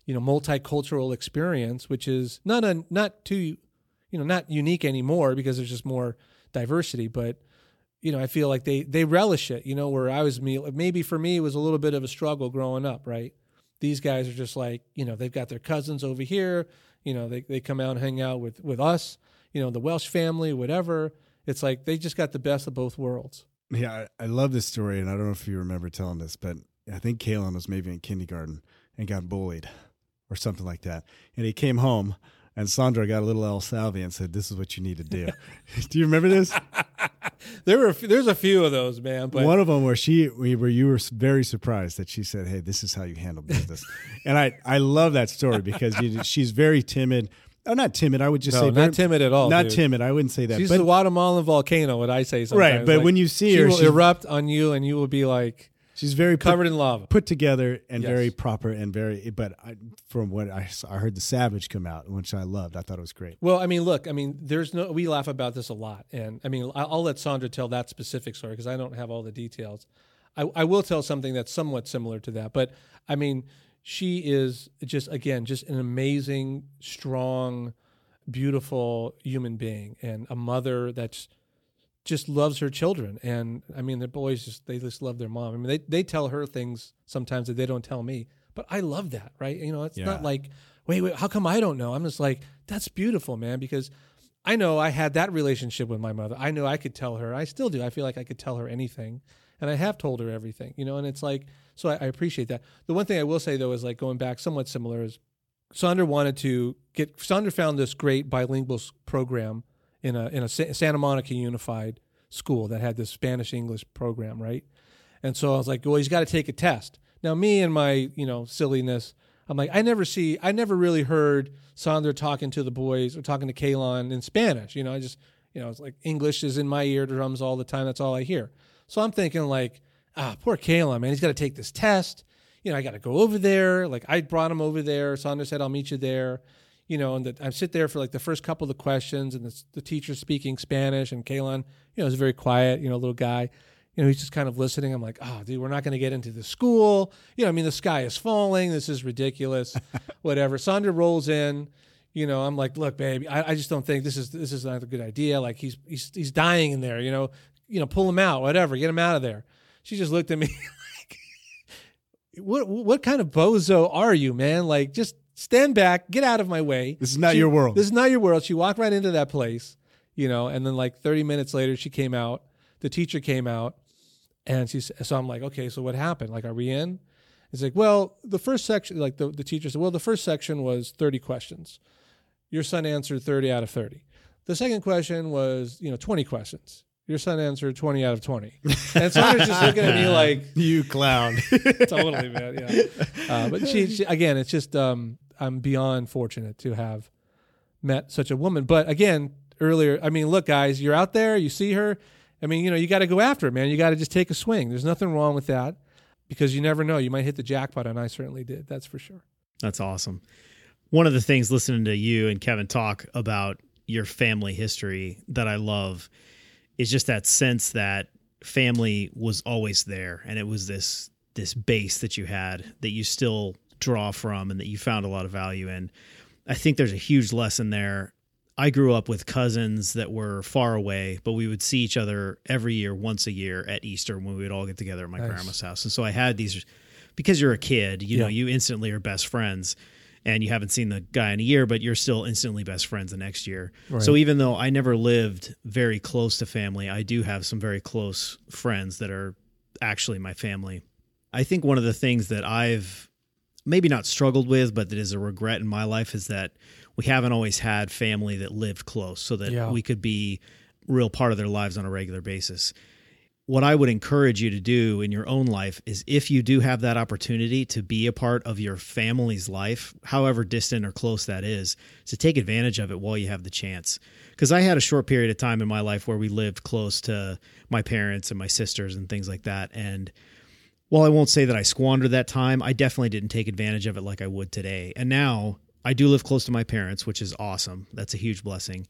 you know, multicultural experience, which is not a, not too, you know, not unique anymore because there's just more diversity, but you know, I feel like they, they relish it, you know, where I was, me, maybe for me, it was a little bit of a struggle growing up, right? These guys are just like, you know, they've got their cousins over here, you know, they, they come out and hang out with, with us, you know, the Welsh family, whatever. It's like, they just got the best of both worlds.
Yeah. I, I love this story. And I don't know if you remember telling this, but I think Kalen was maybe in kindergarten and got bullied or something like that. And he came home and Sandra got a little El Salvi and said, "This is what you need to do." Do you remember this?
There were there's a few of those, man. But
one of them where she where you were very surprised that she said, "Hey, this is how you handle business," and I I love that story because you, she's very timid. Oh, not timid. I would just
no,
say
not
very,
timid at all.
Not
dude.
timid. I wouldn't say that.
She's
but,
the Guatemalan volcano. What I say sometimes,
right? But
like,
when you see
she
her,
will
she's,
erupt on you, and you will be like,
she's very
covered
put,
in lava,
put together, and
yes.
very proper, and very. But I, from what I I heard, the Savage come out, which I loved. I thought it was great.
Well, I mean, look, I mean, there's no. We laugh about this a lot, and I mean, I'll, I'll let Sandra tell that specific story because I don't have all the details. I, I will tell something that's somewhat similar to that, but I mean, she is just again just an amazing, strong, beautiful human being and a mother that's just loves her children. And I mean, the boys just, they just love their mom. I mean, they, they tell her things sometimes that they don't tell me, but I love that. Right. You know, it's
yeah.
not like, wait, wait, how come I don't know? I'm just like, that's beautiful, man. Because I know I had that relationship with my mother. I know I could tell her, I still do. I feel like I could tell her anything and I have told her everything, you know, and it's like, so I, I appreciate that. The one thing I will say though, is like going back somewhat similar is Sandra wanted to get, Sandra found this great bilingual program in a in a Santa Monica Unified school that had this Spanish-English program, right? And so I was like, well, he's got to take a test. Now, me and my, you know, silliness, I'm like, I never see, I never really heard Sandra talking to the boys or talking to Kaylon in Spanish. You know, I just, you know, it's like English is in my eardrums all the time. That's all I hear. So I'm thinking like, ah, poor Kaylon, man, he's got to take this test. You know, I got to go over there. Like I brought him over there. Sandra said, I'll meet you there. You know, and the, I sit there for like the first couple of the questions and the, the teacher's speaking Spanish and Kaylon, you know, is very quiet, you know, little guy. You know, he's just kind of listening. I'm like, oh, dude, we're not going to get into the school. You know, I mean, the sky is falling. This is ridiculous, whatever. Sandra rolls in. You know, I'm like, look, baby, I, I just don't think this is this is not a good idea. Like he's he's he's dying in there. You know, you know, pull him out, whatever, get him out of there. She just looked at me like, what what kind of bozo are you, man? Like, just stand back, get out of my way.
This is not
she,
your world.
This is not your world. She walked right into that place, you know, and then like thirty minutes later, she came out. The teacher came out, and she's so I'm like, okay, so what happened? Like, are we in? It's like, well, the first section, like the, the teacher said, well, the first section was thirty questions. Your son answered thirty out of thirty. The second question was, you know, twenty questions. Your son answered twenty out of twenty. And Sandra's just looking at me like,
you clown.
Totally, man. Yeah. Uh, but she, she, again, it's just, um, I'm beyond fortunate to have met such a woman. But again, earlier, I mean, look, guys, you're out there, you see her. I mean, you know, you got to go after it, man. You got to just take a swing. There's nothing wrong with that because you never know. You might hit the jackpot, and I certainly did. That's for sure.
That's awesome. One of the things listening to you and Kevin talk about your family history that I love is just that sense that family was always there, and it was this this base that you had that you still draw from and that you found a lot of value in. I think there's a huge lesson there. I grew up with cousins that were far away, but we would see each other every year, once a year at Easter when we would all get together at my nice. grandma's house. And so I had these, because you're a kid, you yeah. know, you instantly are best friends. And you haven't seen the guy in a year, but you're still instantly best friends the next year. Right. So even though I never lived very close to family, I do have some very close friends that are actually my family. I think one of the things that I've maybe not struggled with, but that is a regret in my life is that we haven't always had family that lived close so that yeah. we could be a real part of their lives on a regular basis. What I would encourage you to do in your own life is if you do have that opportunity to be a part of your family's life, however distant or close that is, to take advantage of it while you have the chance. Because I had a short period of time in my life where we lived close to my parents and my sisters and things like that. And while I won't say that I squandered that time, I definitely didn't take advantage of it like I would today. And now I do live close to my parents, which is awesome. That's a huge blessing.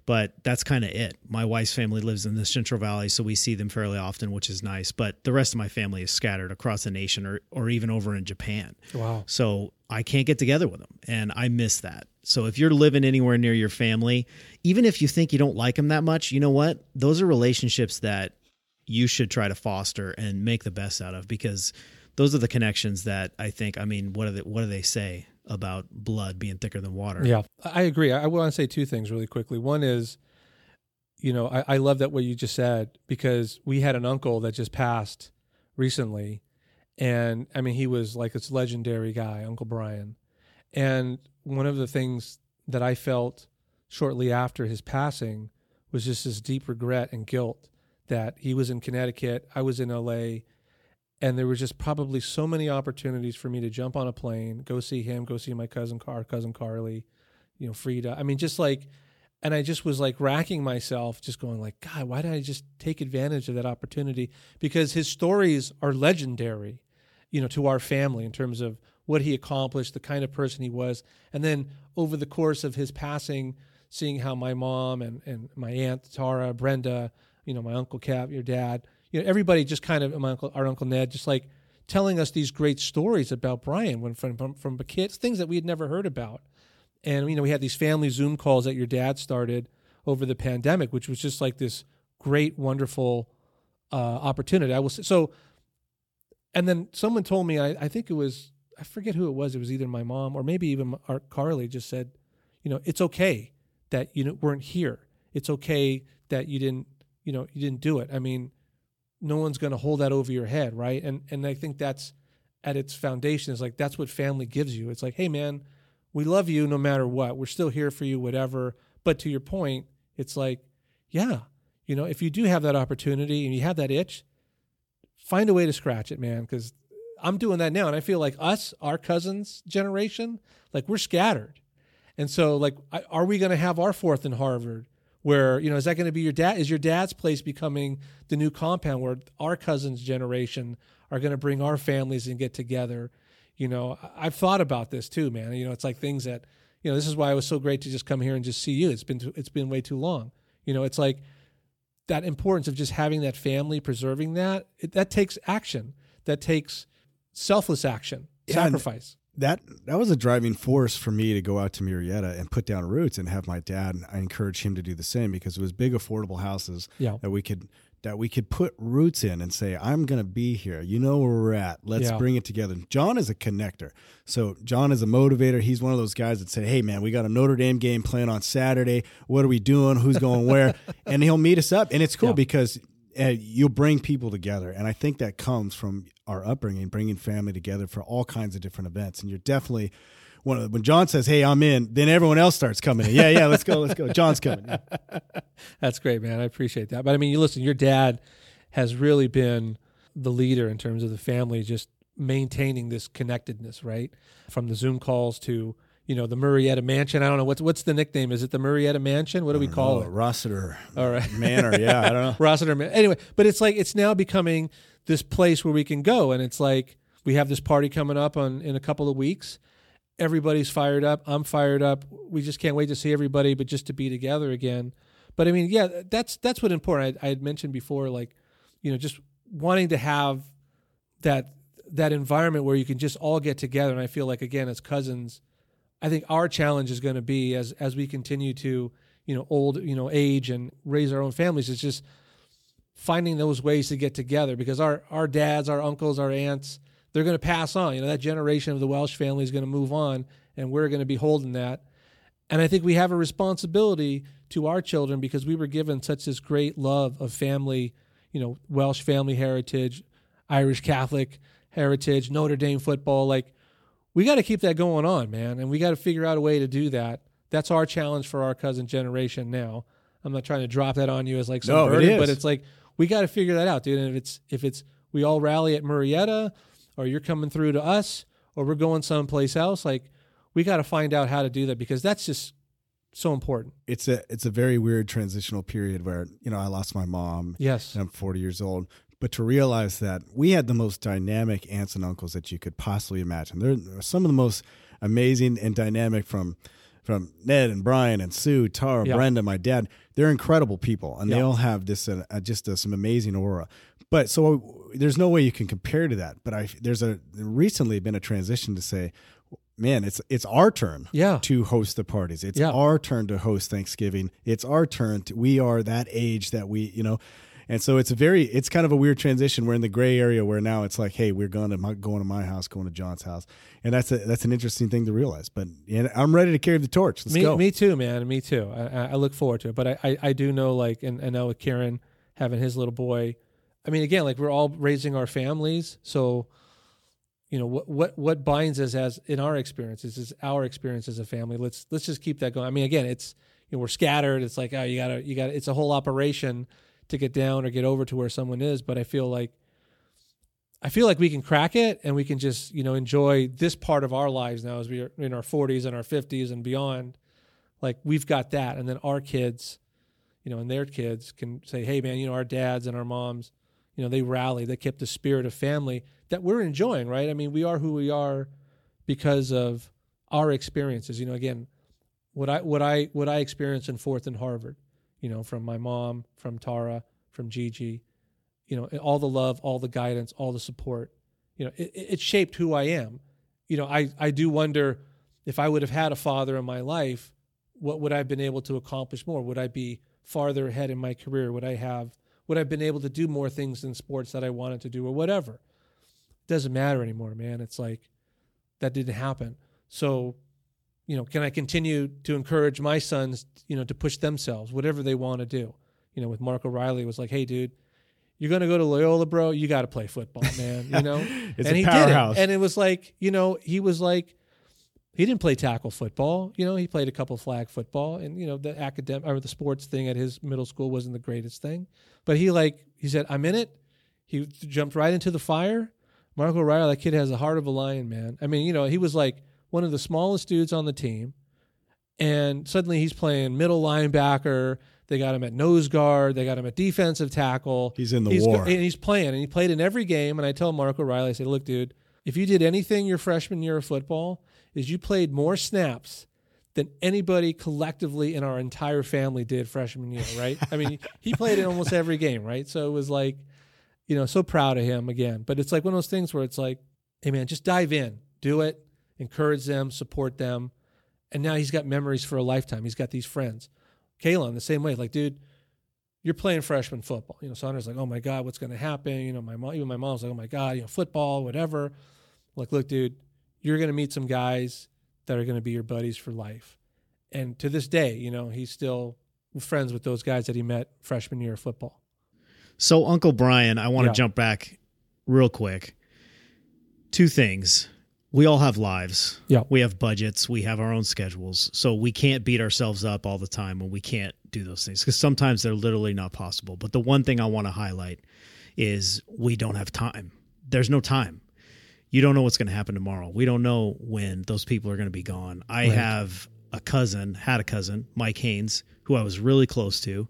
But that's kind of it. My wife's family lives in the Central Valley, so we see them fairly often, which is nice. But the rest of my family is scattered across the nation or, or even over in Japan.
Wow.
So I can't get together with them, and I miss that. So if you're living anywhere near your family, even if you think you don't like them that much, you know what? Those are relationships that you should try to foster and make the best out of, because those are the connections that I think, I mean, what do they, what do they say about blood being thicker than water?
Yeah, I agree. I, I want to say two things really quickly. One is, you know, I, I love that what you just said, because we had an uncle that just passed recently. And I mean, he was like this legendary guy, Uncle Brian. And one of the things that I felt shortly after his passing was just this deep regret and guilt that he was in Connecticut, I was in L A, and there was just probably so many opportunities for me to jump on a plane, go see him, go see my cousin, Car, cousin Carly, you know, Frida. I mean, just like, and I just was like racking myself, just going like, God, why did I just take advantage of that opportunity? Because his stories are legendary, you know, to our family in terms of what he accomplished, the kind of person he was. And then over the course of his passing, seeing how my mom and, and my aunt Tara, Brenda, you know, my uncle Cap, your dad, you know, everybody just kind of, my uncle, our Uncle Ned, just like telling us these great stories about Brian when from, from, from kids, things that we had never heard about. And, you know, we had these family Zoom calls that your dad started over the pandemic, which was just like this great, wonderful uh, opportunity. I will say, so, and then someone told me, I, I think it was, I forget who it was. It was either my mom or maybe even our Carly just said, you know, it's okay that you weren't here. It's okay that you didn't, you know, you didn't do it. I mean, no one's going to hold that over your head, right? And and I think that's at its foundation is like, that's what family gives you. It's like, hey man, we love you no matter what. We're still here for you, whatever. But to your point, it's like, yeah, you know, if you do have that opportunity and you have that itch, find a way to scratch it, man. Because I'm doing that now. And I feel like us, our cousins' generation, like we're scattered. And so like, are we going to have our fourth in Harvard? Where, you know, is that going to be your dad? Is your dad's place becoming the new compound where our cousins' generation are going to bring our families and get together? You know, I've thought about this too, man. You know, it's like things that, you know, this is why it was so great to just come here and just see you. It's been, it's been way too long. You know, it's like that importance of just having that family, preserving that, it, that takes action. That takes selfless action,
yeah,
sacrifice.
That that was a driving force for me to go out to Murrieta and put down roots and have my dad. I encouraged him to do the same because it was big, affordable houses
yeah.
that we could that we could put roots in and say, I'm going to be here. You know where we're at. Let's
yeah.
bring it together. John is a connector. So John is a motivator. He's one of those guys that say, hey, man, we got a Notre Dame game playing on Saturday. What are we doing? Who's going where? And he'll meet us up. And it's cool yeah. because uh, you'll bring people together. And I think that comes from our upbringing, bringing family together for all kinds of different events. And you're definitely one of the, when John says, hey, I'm in, then everyone else starts coming in. Yeah, yeah, let's go, let's go. John's coming. Yeah.
That's great, man. I appreciate that. But I mean, you listen, your dad has really been the leader in terms of the family, just maintaining this connectedness, right? From the Zoom calls to, you know, the Murrieta Mansion. I don't know, what's what's the nickname? Is it the Murrieta Mansion? What do we call
know,
it?
Rossiter
All right.
Manor, yeah, I don't know.
Rossiter Manor. Anyway, but it's like, it's now becoming this place where we can go. And it's like, we have this party coming up on in a couple of weeks. Everybody's fired up. I'm fired up. We just can't wait to see everybody, but just to be together again. But I mean, yeah, that's that's what's important. I, I had mentioned before, like, you know, just wanting to have that that environment where you can just all get together. And I feel like, again, as cousins, I think our challenge is going to be as as we continue to, you know, old, you know, age and raise our own families, is just finding those ways to get together, because our our dads, our uncles, our aunts, they're going to pass on. You know, that generation of the Welsh family is going to move on, and we're going to be holding that. And I think we have a responsibility to our children, because we were given such this great love of family, you know, Welsh family heritage, Irish Catholic heritage, Notre Dame football. Like, we got to keep that going on, man. And we got to figure out a way to do that. That's our challenge for our cousin generation now. I'm not trying to drop that on you as like some
no,
burden,
it is.
but it's like, we got to figure that out, dude. And if it's, if it's, we all rally at Murrieta, or you're coming through to us, or we're going someplace else, like, we got to find out how to do that, because that's just so important.
It's a it's a very weird transitional period where, you know, I lost my mom.
Yes.
And I'm forty years old. But to realize that we had the most dynamic aunts and uncles that you could possibly imagine. They're some of the most amazing and dynamic, from from Ned and Brian and Sue, Tara,
Yeah.
Brenda, my dad. They're incredible people, and they
Yeah.
all have this uh, uh, just uh, some amazing aura. But so there's no way you can compare to that. But I there's a recently been a transition to say, man, it's it's our turn
Yeah.
to host the parties. It's
Yeah.
our turn to host Thanksgiving. It's our turn. To, we are that age that we, you know, and so it's a very, it's kind of a weird transition. We're in the gray area where now it's like, hey, we're going to my, going to my house, going to John's house, and that's a that's an interesting thing to realize. But and I'm ready to carry the torch. Let's
me,
go.
me too, man. Me too. I, I look forward to it. But I, I, I do know, like, and I know with Kieran having his little boy, I mean, again, like we're all raising our families, so. You know what what what binds us as in our experiences is our experience as a family. Let's let's just keep that going. I mean, again, it's you know we're scattered. It's like oh you gotta you gotta. It's a whole operation to get down or get over to where someone is. But I feel like I feel like we can crack it and we can just you know enjoy this part of our lives now as we are in our forties and our fifties and beyond. Like we've got that, and then our kids, you know, and their kids can say, hey man, you know, our dads and our moms, you know, they rally. They kept the spirit of family that we're enjoying, right? I mean, we are who we are because of our experiences. You know, again, what I what I what I experienced in Fourth and Harvard, you know, from my mom, from Tara, from Gigi, you know, all the love, all the guidance, all the support, you know, it, it shaped who I am. You know, I I do wonder if I would have had a father in my life, what would I have been able to accomplish more? Would I be farther ahead in my career? Would I have would I have been able to do more things in sports that I wanted to do or whatever? Doesn't matter anymore, man. It's like that didn't happen. So, you know, can I continue to encourage my sons, you know, to push themselves, whatever they want to do? You know, with Mark O'Reilly, it was like, hey, dude, you're going to go to Loyola, bro. You got to play football, man. You know,
it's
and
a
he
powerhouse.
did it. And it was like, you know, he was like, he didn't play tackle football. You know, he played a couple flag football, and you know, the academic or the sports thing at his middle school wasn't the greatest thing, but he like he said, I'm in it. He jumped right into the fire. Mark O'Reilly, that kid has the heart of a lion, man. I mean, you know, he was like one of the smallest dudes on the team, and suddenly he's playing middle linebacker. They got him at nose guard. They got him at defensive tackle.
He's in the
he's,
war.
And he's playing, and he played in every game. And I tell Mark O'Reilly, I say, look, dude, if you did anything your freshman year of football, is you played more snaps than anybody collectively in our entire family did freshman year, right? I mean, he played in almost every game, right? So it was like, you know, so proud of him again. But it's like one of those things where it's like, hey, man, just dive in, do it, encourage them, support them. And now he's got memories for a lifetime. He's got these friends. Kalen, the same way. Like, dude, you're playing freshman football. You know, Sandra's like, oh, my God, what's going to happen? You know, my mom, even my mom's like, oh, my God, you know, football, whatever. Like, look, dude, you're going to meet some guys that are going to be your buddies for life. And to this day, you know, he's still friends with those guys that he met freshman year of football.
So, Uncle Brian, I want to
Yeah.
jump back real quick. Two things. We all have lives.
Yeah.
We have budgets. We have our own schedules. So we can't beat ourselves up all the time when we can't do those things, because sometimes they're literally not possible. But the one thing I want to highlight is we don't have time. There's no time. You don't know what's going to happen tomorrow. We don't know when those people are going to be gone. I
Right.
have a cousin, had a cousin, Mike Haynes, who I was really close to.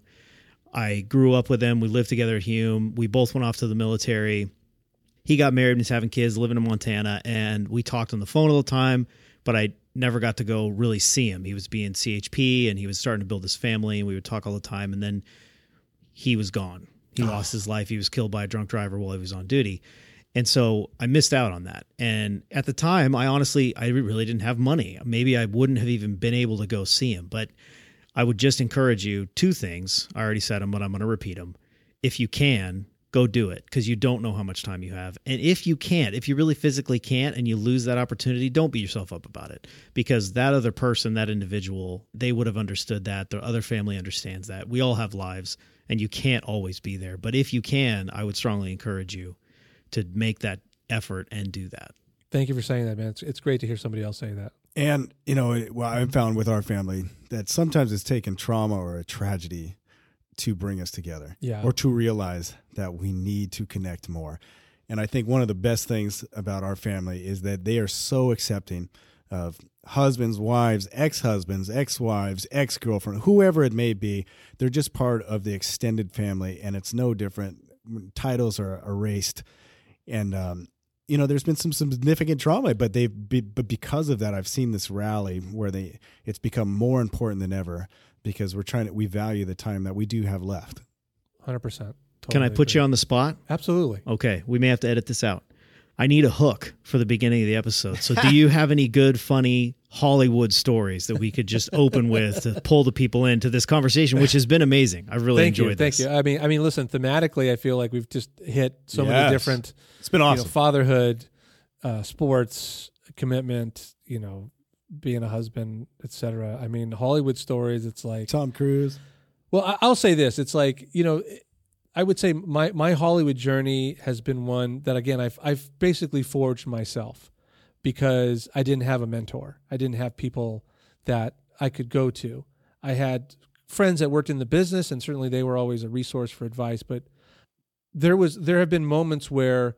I grew up with him. We lived together at Hume. We both went off to the military. He got married and he's having kids, living in Montana, and we talked on the phone all the time, but I never got to go really see him. He was being C H P and he was starting to build his family, and we would talk all the time, and then he was gone. He oh. lost his life. He was killed by a drunk driver while he was on duty. And so I missed out on that. And at the time, I honestly, I really didn't have money. Maybe I wouldn't have even been able to go see him, but I would just encourage you, two things. I already said them, but I'm going to repeat them. If you can, go do it, because you don't know how much time you have. And if you can't, if you really physically can't and you lose that opportunity, don't beat yourself up about it, because that other person, that individual, they would have understood that. Their other family understands that. We all have lives and you can't always be there. But if you can, I would strongly encourage you to make that effort and do that.
Thank you for saying that, man. It's, it's great to hear somebody else say that.
And, you know, well, I've found with our family that sometimes it's taken trauma or a tragedy to bring us together,
yeah.
or to realize that we need to connect more. And I think one of the best things about our family is that they are so accepting of husbands, wives, ex-husbands, ex-wives, ex-girlfriend, whoever it may be. They're just part of the extended family, and it's no different. Titles are erased. And, um, you know, there's been some significant trauma, but they've be, but because of that, I've seen this rally where they it's become more important than ever because we're trying to we value the time that we do have left.
one hundred percent. Totally
Can I put
agree.
you on the spot?
Absolutely.
Okay, we may have to edit this out. I need a hook for the beginning of the episode. So do you have any good, funny Hollywood stories that we could just open with to pull the people into this conversation, which has been amazing. I really
thank
enjoyed
you,
this.
Thank you. I mean, I mean, listen, thematically, I feel like we've just hit so
Yes.
many different,
It's been awesome.
you know, fatherhood, uh, sports, commitment, you know, being a husband, et cetera. I mean, Hollywood stories, it's like,
Tom Cruise.
well, I- I'll say this. It's like, you know, I would say my, my Hollywood journey has been one that, again, I've, I've basically forged myself because I didn't have a mentor. I didn't have people that I could go to. I had friends that worked in the business, and certainly they were always a resource for advice. But there was, there have been moments where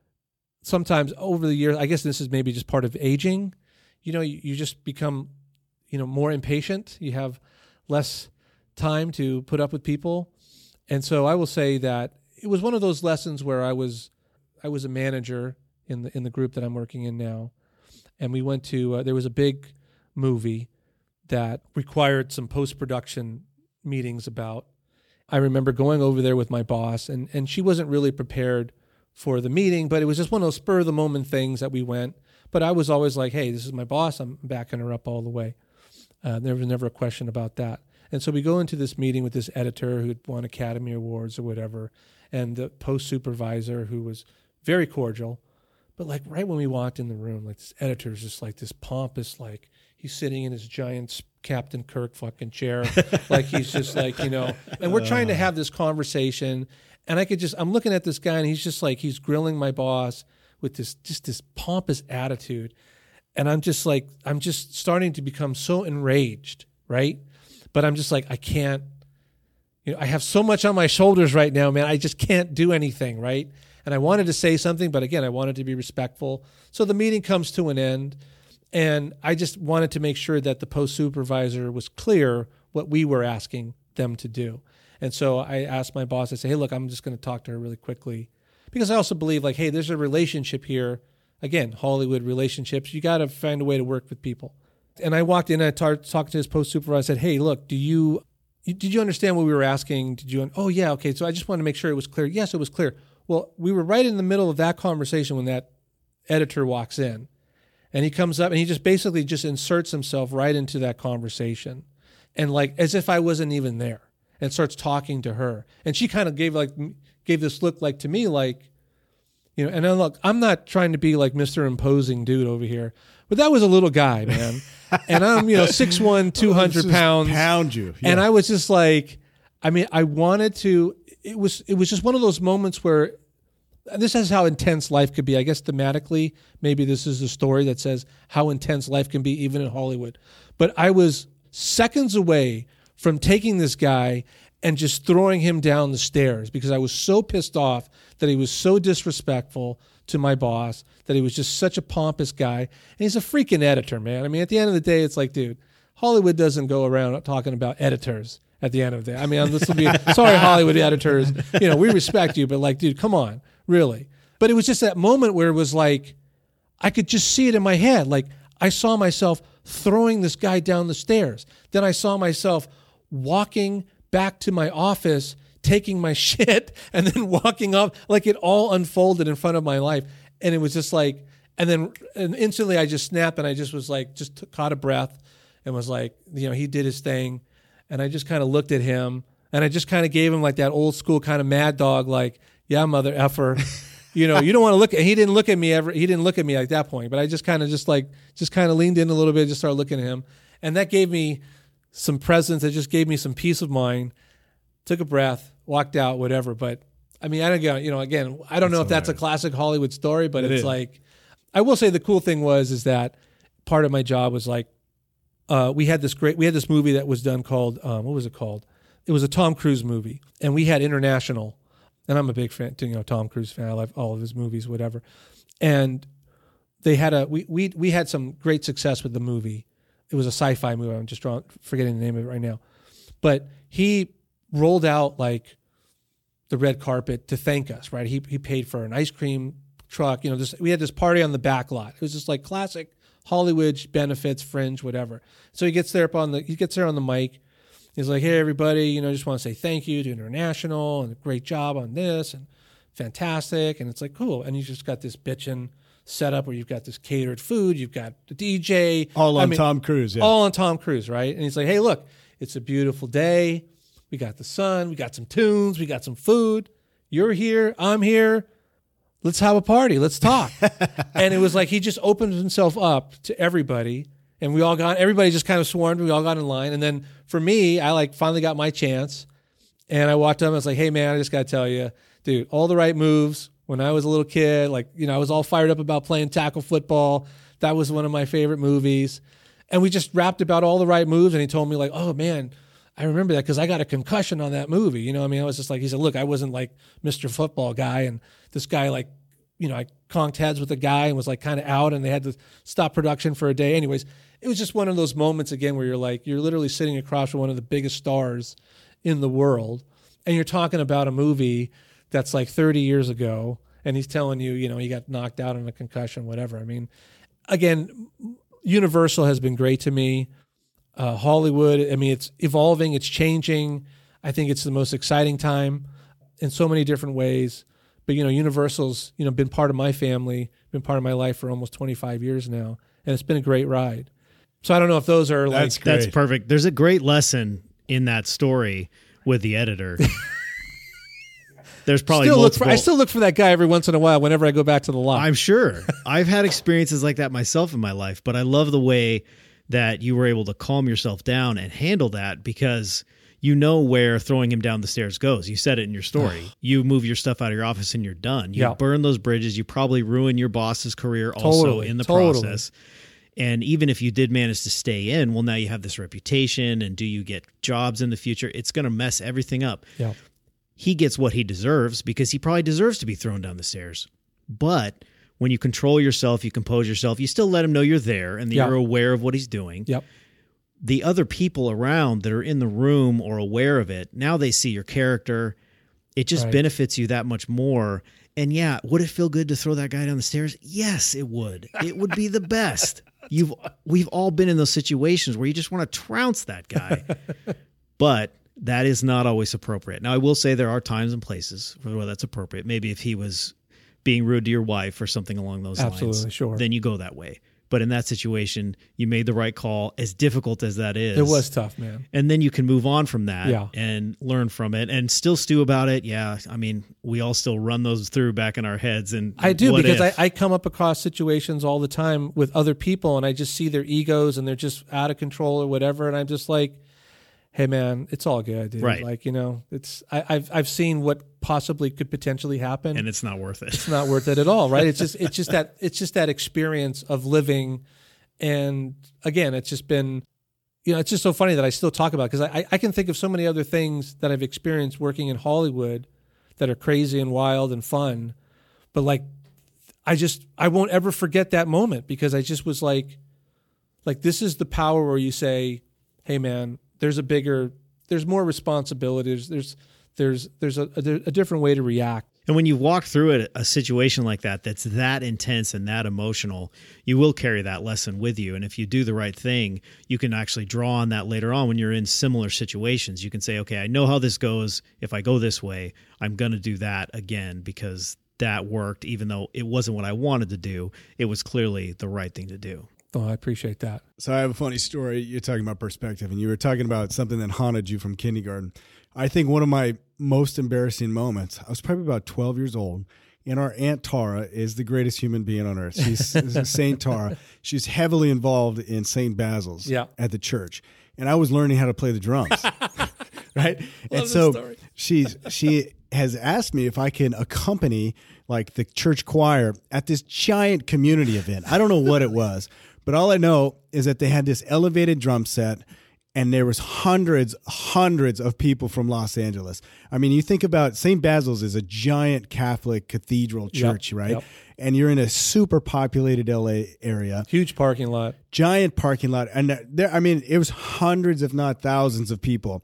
sometimes over the years, I guess this is maybe just part of aging, you know, you, you just become, you know, more impatient. You have less time to put up with people. And so I will say that it was one of those lessons where I was, I was a manager in the in the group that I'm working in now, and we went to uh, there was a big movie that required some post production meetings about. I remember going over there with my boss, and and she wasn't really prepared for the meeting, but it was just one of those spur of the moment things that we went. But I was always like, hey, this is my boss. I'm backing her up all the way. Uh, there was never a question about that. And so we go into this meeting with this editor who had won Academy Awards or whatever, and the post supervisor who was very cordial. But like right when we walked in the room, like this editor is just like this pompous, like he's sitting in his giant Captain Kirk fucking chair. Like he's just like, you know, and we're trying to have this conversation. And I could just, I'm looking at this guy and he's just like, he's grilling my boss with this, just this pompous attitude. And I'm just like, I'm just starting to become so enraged, right? But I'm just like, I can't, you know, I have so much on my shoulders right now, man. I just can't do anything, right? And I wanted to say something, but again, I wanted to be respectful. So the meeting comes to an end, and I just wanted to make sure that the post supervisor was clear what we were asking them to do. And so I asked my boss, I said, hey, look, I'm just going to talk to her really quickly. Because I also believe, like, hey, there's a relationship here. Again, Hollywood relationships. You got to find a way to work with people. And I walked in and I tar- talked to his post supervisor. I said, hey, look, do you, did you understand what we were asking? Did you, oh, yeah, okay. So I just wanted to make sure it was clear. Yes, it was clear. Well, we were right in the middle of that conversation when that editor walks in. And he comes up and he just basically just inserts himself right into that conversation. And like, as if I wasn't even there, and starts talking to her. And she kind of gave like, gave this look like to me, like, you know, and then look, I'm not trying to be like Mister Imposing dude over here, but that was a little guy, man. And I'm, you know, six one, two hundred
Just
pounds.
Pound you. Yeah.
And I was just like, I mean, I wanted to, it was, it was just one of those moments where this is how intense life could be. I guess thematically, maybe this is a story that says how intense life can be even in Hollywood. But I was seconds away from taking this guy and just throwing him down the stairs because I was so pissed off that he was so disrespectful to my boss, that he was just such a pompous guy. And he's a freaking editor, man. I mean, at the end of the day, it's like, dude, Hollywood doesn't go around talking about editors at the end of the day. I mean, this will be, sorry, Hollywood editors, you know, we respect you, but like, dude, come on, really. But it was just that moment where it was like, I could just see it in my head. Like, I saw myself throwing this guy down the stairs. Then I saw myself walking back to my office, taking my shit, and then walking up. Like, it all unfolded in front of my life. And it was just like, and then and instantly I just snapped and I just was like, just took, caught a breath and was like, you know, he did his thing. And I just kind of looked at him and I just kind of gave him like that old school kind of mad dog, like, yeah, mother effer. You know, you don't want to look at, he didn't look at me ever. He didn't look at me at that point, but I just kind of just like, just kind of leaned in a little bit, just started looking at him. And that gave me some presence. It just gave me some peace of mind. Took a breath, walked out, whatever. But I mean, I don't get, you know, again, I don't
That's
know if that's a
hilarious.
classic Hollywood story, but
It
it's
is.
like, I will say the cool thing was, is that part of my job was like, uh, we had this great, we had this movie that was done called, um, what was it called? It was a Tom Cruise movie, and we had international, and I'm a big fan, you know, Tom Cruise fan. I love all of his movies, whatever. And they had a, we, we, we had some great success with the movie. It was a sci-fi movie. I'm just drawing, forgetting the name of it right now, but he rolled out like the red carpet to thank us, right? He he paid for an ice cream truck. You know, this, we had this party on the back lot. It was just like classic Hollywood benefits, Fringe, whatever. So he gets there up on the he gets there on the mic. He's like, hey, everybody, you know, just want to say thank you to International and a great job on this and fantastic. And it's like, cool. And you just got this bitchin' setup where you've got this catered food, you've got the D J.
All on
I mean,
Tom Cruise. Yeah.
All on Tom Cruise, right? And he's like, hey, look, it's a beautiful day. We got the sun. We got some tunes. We got some food. You're here. I'm here. Let's have a party. Let's talk. And it was like he just opened himself up to everybody. And we all got, everybody just kind of swarmed. We all got in line. And then for me, I like finally got my chance. And I walked up and I was like, hey, man, I just got to tell you, dude, all the right moves. When I was a little kid, like, you know, I was all fired up about playing tackle football. That was one of my favorite movies. And we just rapped about all the right moves. And he told me like, oh, man, I remember that because I got a concussion on that movie. You know what I mean? I was just like, he said, look, I wasn't like Mister Football guy. And this guy, like, you know, I conked heads with a guy and was like kind of out and they had to stop production for a day. Anyways, it was just one of those moments again where you're like, you're literally sitting across from one of the biggest stars in the world. And you're talking about a movie that's like thirty years ago. And he's telling you, you know, he got knocked out on a concussion, whatever. I mean, again, Universal has been great to me. Uh, Hollywood, I mean, it's evolving, it's changing. I think it's the most exciting time in so many different ways. But, you know, Universal's, you know, been part of my family, been part of my life for almost twenty-five years now. And it's been a great ride. So I don't know if those are like...
That's great.
That's perfect. There's a great lesson in that story with the editor. There's probably
still
multiple.
Look for, I still look for that guy every once in a while whenever I go back to the lot.
I'm sure. I've had experiences like that myself in my life, but I love the way that you were able to calm yourself down and handle that because you know where throwing him down the stairs goes. You said it in your story. You move your stuff out of your office and you're done. You
Yeah.
burn those bridges. You probably ruin your boss's career also
Totally,
in the
totally.
process. And even if you did manage to stay in, well, now you have this reputation and do you get jobs in the future? It's going to mess everything up.
Yeah.
He gets what he deserves because he probably deserves to be thrown down the stairs. But when you control yourself, you compose yourself, you still let him know you're there and that
Yeah.
you're aware of what he's doing.
Yep.
The other people around that are in the room or aware of it, now they see your character. It just
Right.
benefits you that much more. And yeah, would it feel good to throw that guy down the stairs? Yes, it would. It would be the best. You've we've all been in those situations where you just want to trounce that guy. But that is not always appropriate. Now, I will say there are times and places where that's appropriate. Maybe if he was being rude to your wife or something along those
Absolutely,
lines,
sure.
then you go that way. But in that situation, you made the right call, as difficult as that is.
It was tough, man.
And then you can move on from that
Yeah.
and learn from it and still stew about it. Yeah, I mean, we all still run those through back in our heads. And
I do
what
because I,
if?
I come up across situations all the time with other people and I just see their egos and they're just out of control or whatever. And I'm just like, hey, man, it's all good, dude.
Right.
Like, you know, it's I, I've I've seen what possibly could potentially happen.
and it's not worth it.
It's not worth it at all, right? It's just it's just that it's just that experience of living. And again, it's just been, you know, it's just so funny that I still talk about it because I, I can think of so many other things that I've experienced working in Hollywood that are crazy and wild and fun. But like, I just, I won't ever forget that moment because I just was like, like, this is the power where you say, hey, man, there's a bigger, there's more responsibilities. There's, there's, there's a, a, a different way to react.
And when you walk through a, a situation like that, that's that intense and that emotional, you will carry that lesson with you. And if you do the right thing, you can actually draw on that later on when you're in similar situations. You can say, okay, I know how this goes. If I go this way, I'm going to do that again because that worked, even though it wasn't what I wanted to do. It was clearly the right thing to do.
Oh, I appreciate that.
So I have a funny story. You're talking about perspective, and you were talking about something that haunted you from kindergarten. I think one of my most embarrassing moments, I was probably about twelve years old, and our Aunt Tara is the greatest human being on earth. She's Saint Tara. She's heavily involved in Saint Basil's
Yeah.
at the church, and I was learning how to play the drums, right? and
this
so
story.
she's she has asked me if I can accompany like the church choir at this giant community event. I don't know what it was, but all I know is that they had this elevated drum set. And there was hundreds, hundreds of people from Los Angeles. I mean, you think about Saint Basil's is a giant Catholic cathedral church,
Yep,
right?
yep.
And you're in a super populated L A area,
Huge parking lot.
giant parking lot. And there, I mean, it was hundreds, if not thousands of people.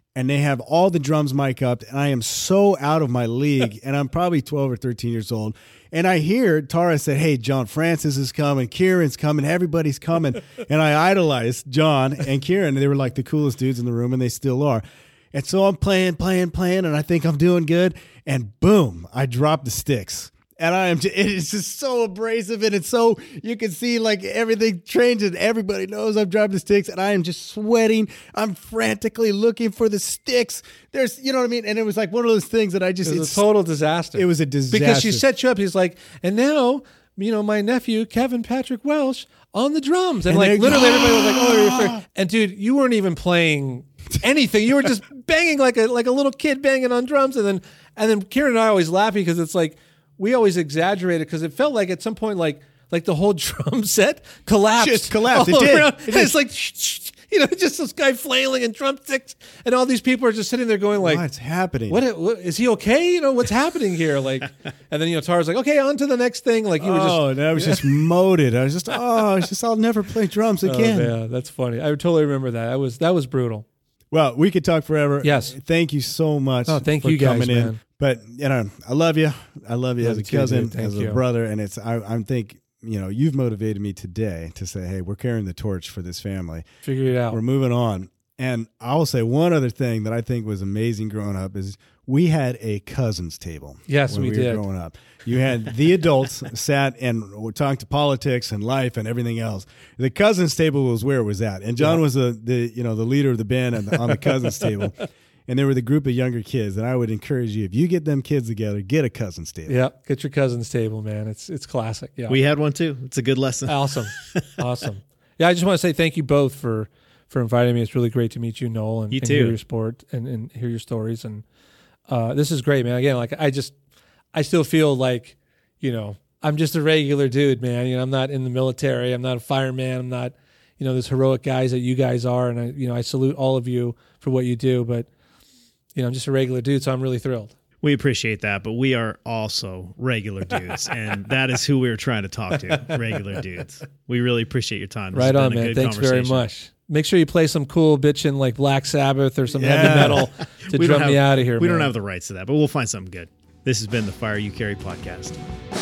and they have all the drums mic up, and I am so out of my league, and I'm probably twelve or thirteen years old, and I hear Tara said, hey, John Francis is coming, Kieran's coming, everybody's coming, and I idolized John and Kieran, and they were like the coolest dudes in the room, and they still are. And so I'm playing, playing, playing, and I think I'm doing good, and boom, I drop the sticks. And I am just, it's just so abrasive, and it's so, you can see like everything changes. Everybody knows I'm dropping the sticks, and I am just sweating. I'm frantically looking for the sticks. There's, you know what I mean? And it was like one of those things that I just,
It was
it's,
a total disaster.
it was a disaster.
Because she set you up. He's like, and now, you know, my nephew, Kevin Patrick Welsh, on the drums. And,
And
like,
they-
literally everybody was like, oh, you're fair. And dude, you weren't even playing anything. You were just banging like a like a little kid banging on drums. And then, and then Kieran and I always laughing because it's like, we always exaggerated because it felt like at some point, like like the whole drum set collapsed.
Just collapsed.
all
It did.
around.
It
And
did.
it's like, shh, shh, you know, just this guy flailing and drumsticks, and all these people are just sitting there going like,
what's happening?
What, what is he okay? You know, what's happening here? Like, and then, you know, Tara's like, okay, on to the next thing. Like you were just,
Oh, and I was just moated. I was just, oh, it's just, I'll never play drums
oh,
again.
man, that's funny. I totally remember that. That was, that was brutal.
Well, we could talk forever.
Yes.
Thank you so much.
Oh, thank
for
you guys,
coming in.
man.
But you know, I love you. I love you
Love
as a
you too,
cousin,
dude. Thank
as
you.
a brother, and it's. I, I'm think you know you've motivated me today to say, hey, we're carrying the torch for this family.
Figure it out.
We're moving on. And I will say one other thing that I think was amazing growing up is we had a cousins table.
Yes,
when
we
we
did.
were growing up. You had the adults sat and talked to politics and life and everything else. The cousins table was where it was at, and John
Yeah.
was the, the you know the leader of the band on the, on the cousins table, and there were the group of younger kids. And I would encourage you, if you get them kids together, get a cousins table.
Yeah, get your cousin's table, man. It's it's classic. Yeah,
We had one too. It's a good lesson.
awesome, awesome. Yeah, I just want to say thank you both for for inviting me. It's really great to meet you, Noel, and,
You
and
too.
hear your sport and, and hear your stories. And uh, this is great, man. Again, like I just, I still feel like, you know, I'm just a regular dude, man. You know, I'm not in the military. I'm not a fireman. I'm not, you know, those heroic guys that you guys are. And I, you know, I salute all of you for what you do. But, you know, I'm just a regular dude, so I'm really thrilled.
We appreciate that, but we are also regular dudes, and that is who we were trying to talk to, regular dudes. We really appreciate your time. This
Right
has
on,
been a
man.
good
Thanks very
conversation.
much. Make sure you play some cool bitchin' like Black Sabbath or some
Yeah.
heavy metal to
We don't
drum me
have-
out of here,
We
man.
don't have the rights to that, but we'll find something good. This has been the Fire You Carry podcast.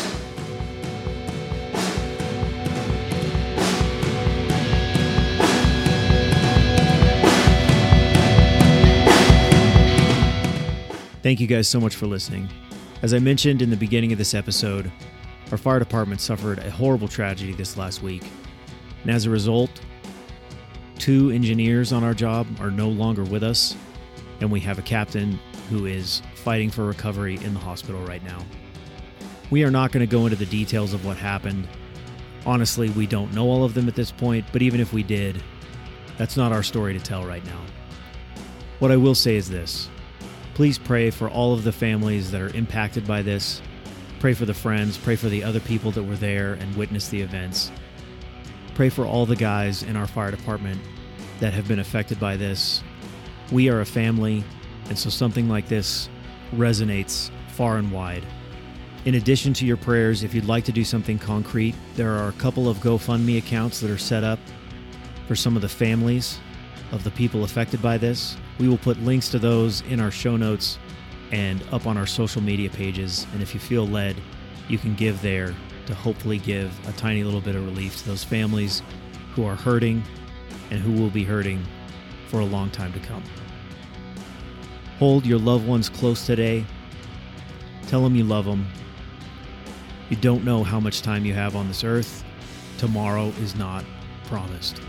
Thank you guys so much for listening. As I mentioned in the beginning of this episode, our fire department suffered a horrible tragedy this last week. And as a result, two engineers on our job are no longer with us, and we have a captain who is fighting for recovery in the hospital right now. We are not going to go into the details of what happened. Honestly, we don't know all of them at this point, but even if we did, that's not our story to tell right now. What I will say is this. Please pray for all of the families that are impacted by this. Pray for the friends, pray for the other people that were there and witnessed the events. Pray for all the guys in our fire department that have been affected by this. We are a family, and so something like this resonates far and wide. In addition to your prayers, if you'd like to do something concrete, there are a couple of GoFundMe accounts that are set up for some of the families of the people affected by this. We will put links to those in our show notes and up on our social media pages. And if you feel led, you can give there to hopefully give a tiny little bit of relief to those families who are hurting and who will be hurting for a long time to come. Hold your loved ones close today. Tell them you love them. You don't know how much time you have on this earth. Tomorrow is not promised.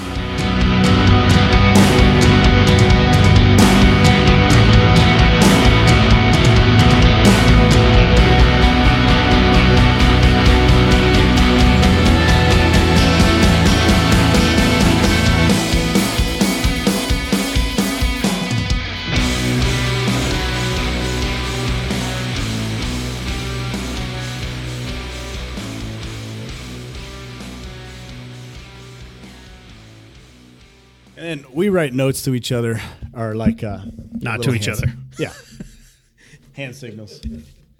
And then we write notes to each other, or like uh,
Not
little
to each
hands.
other.
Yeah, hand signals.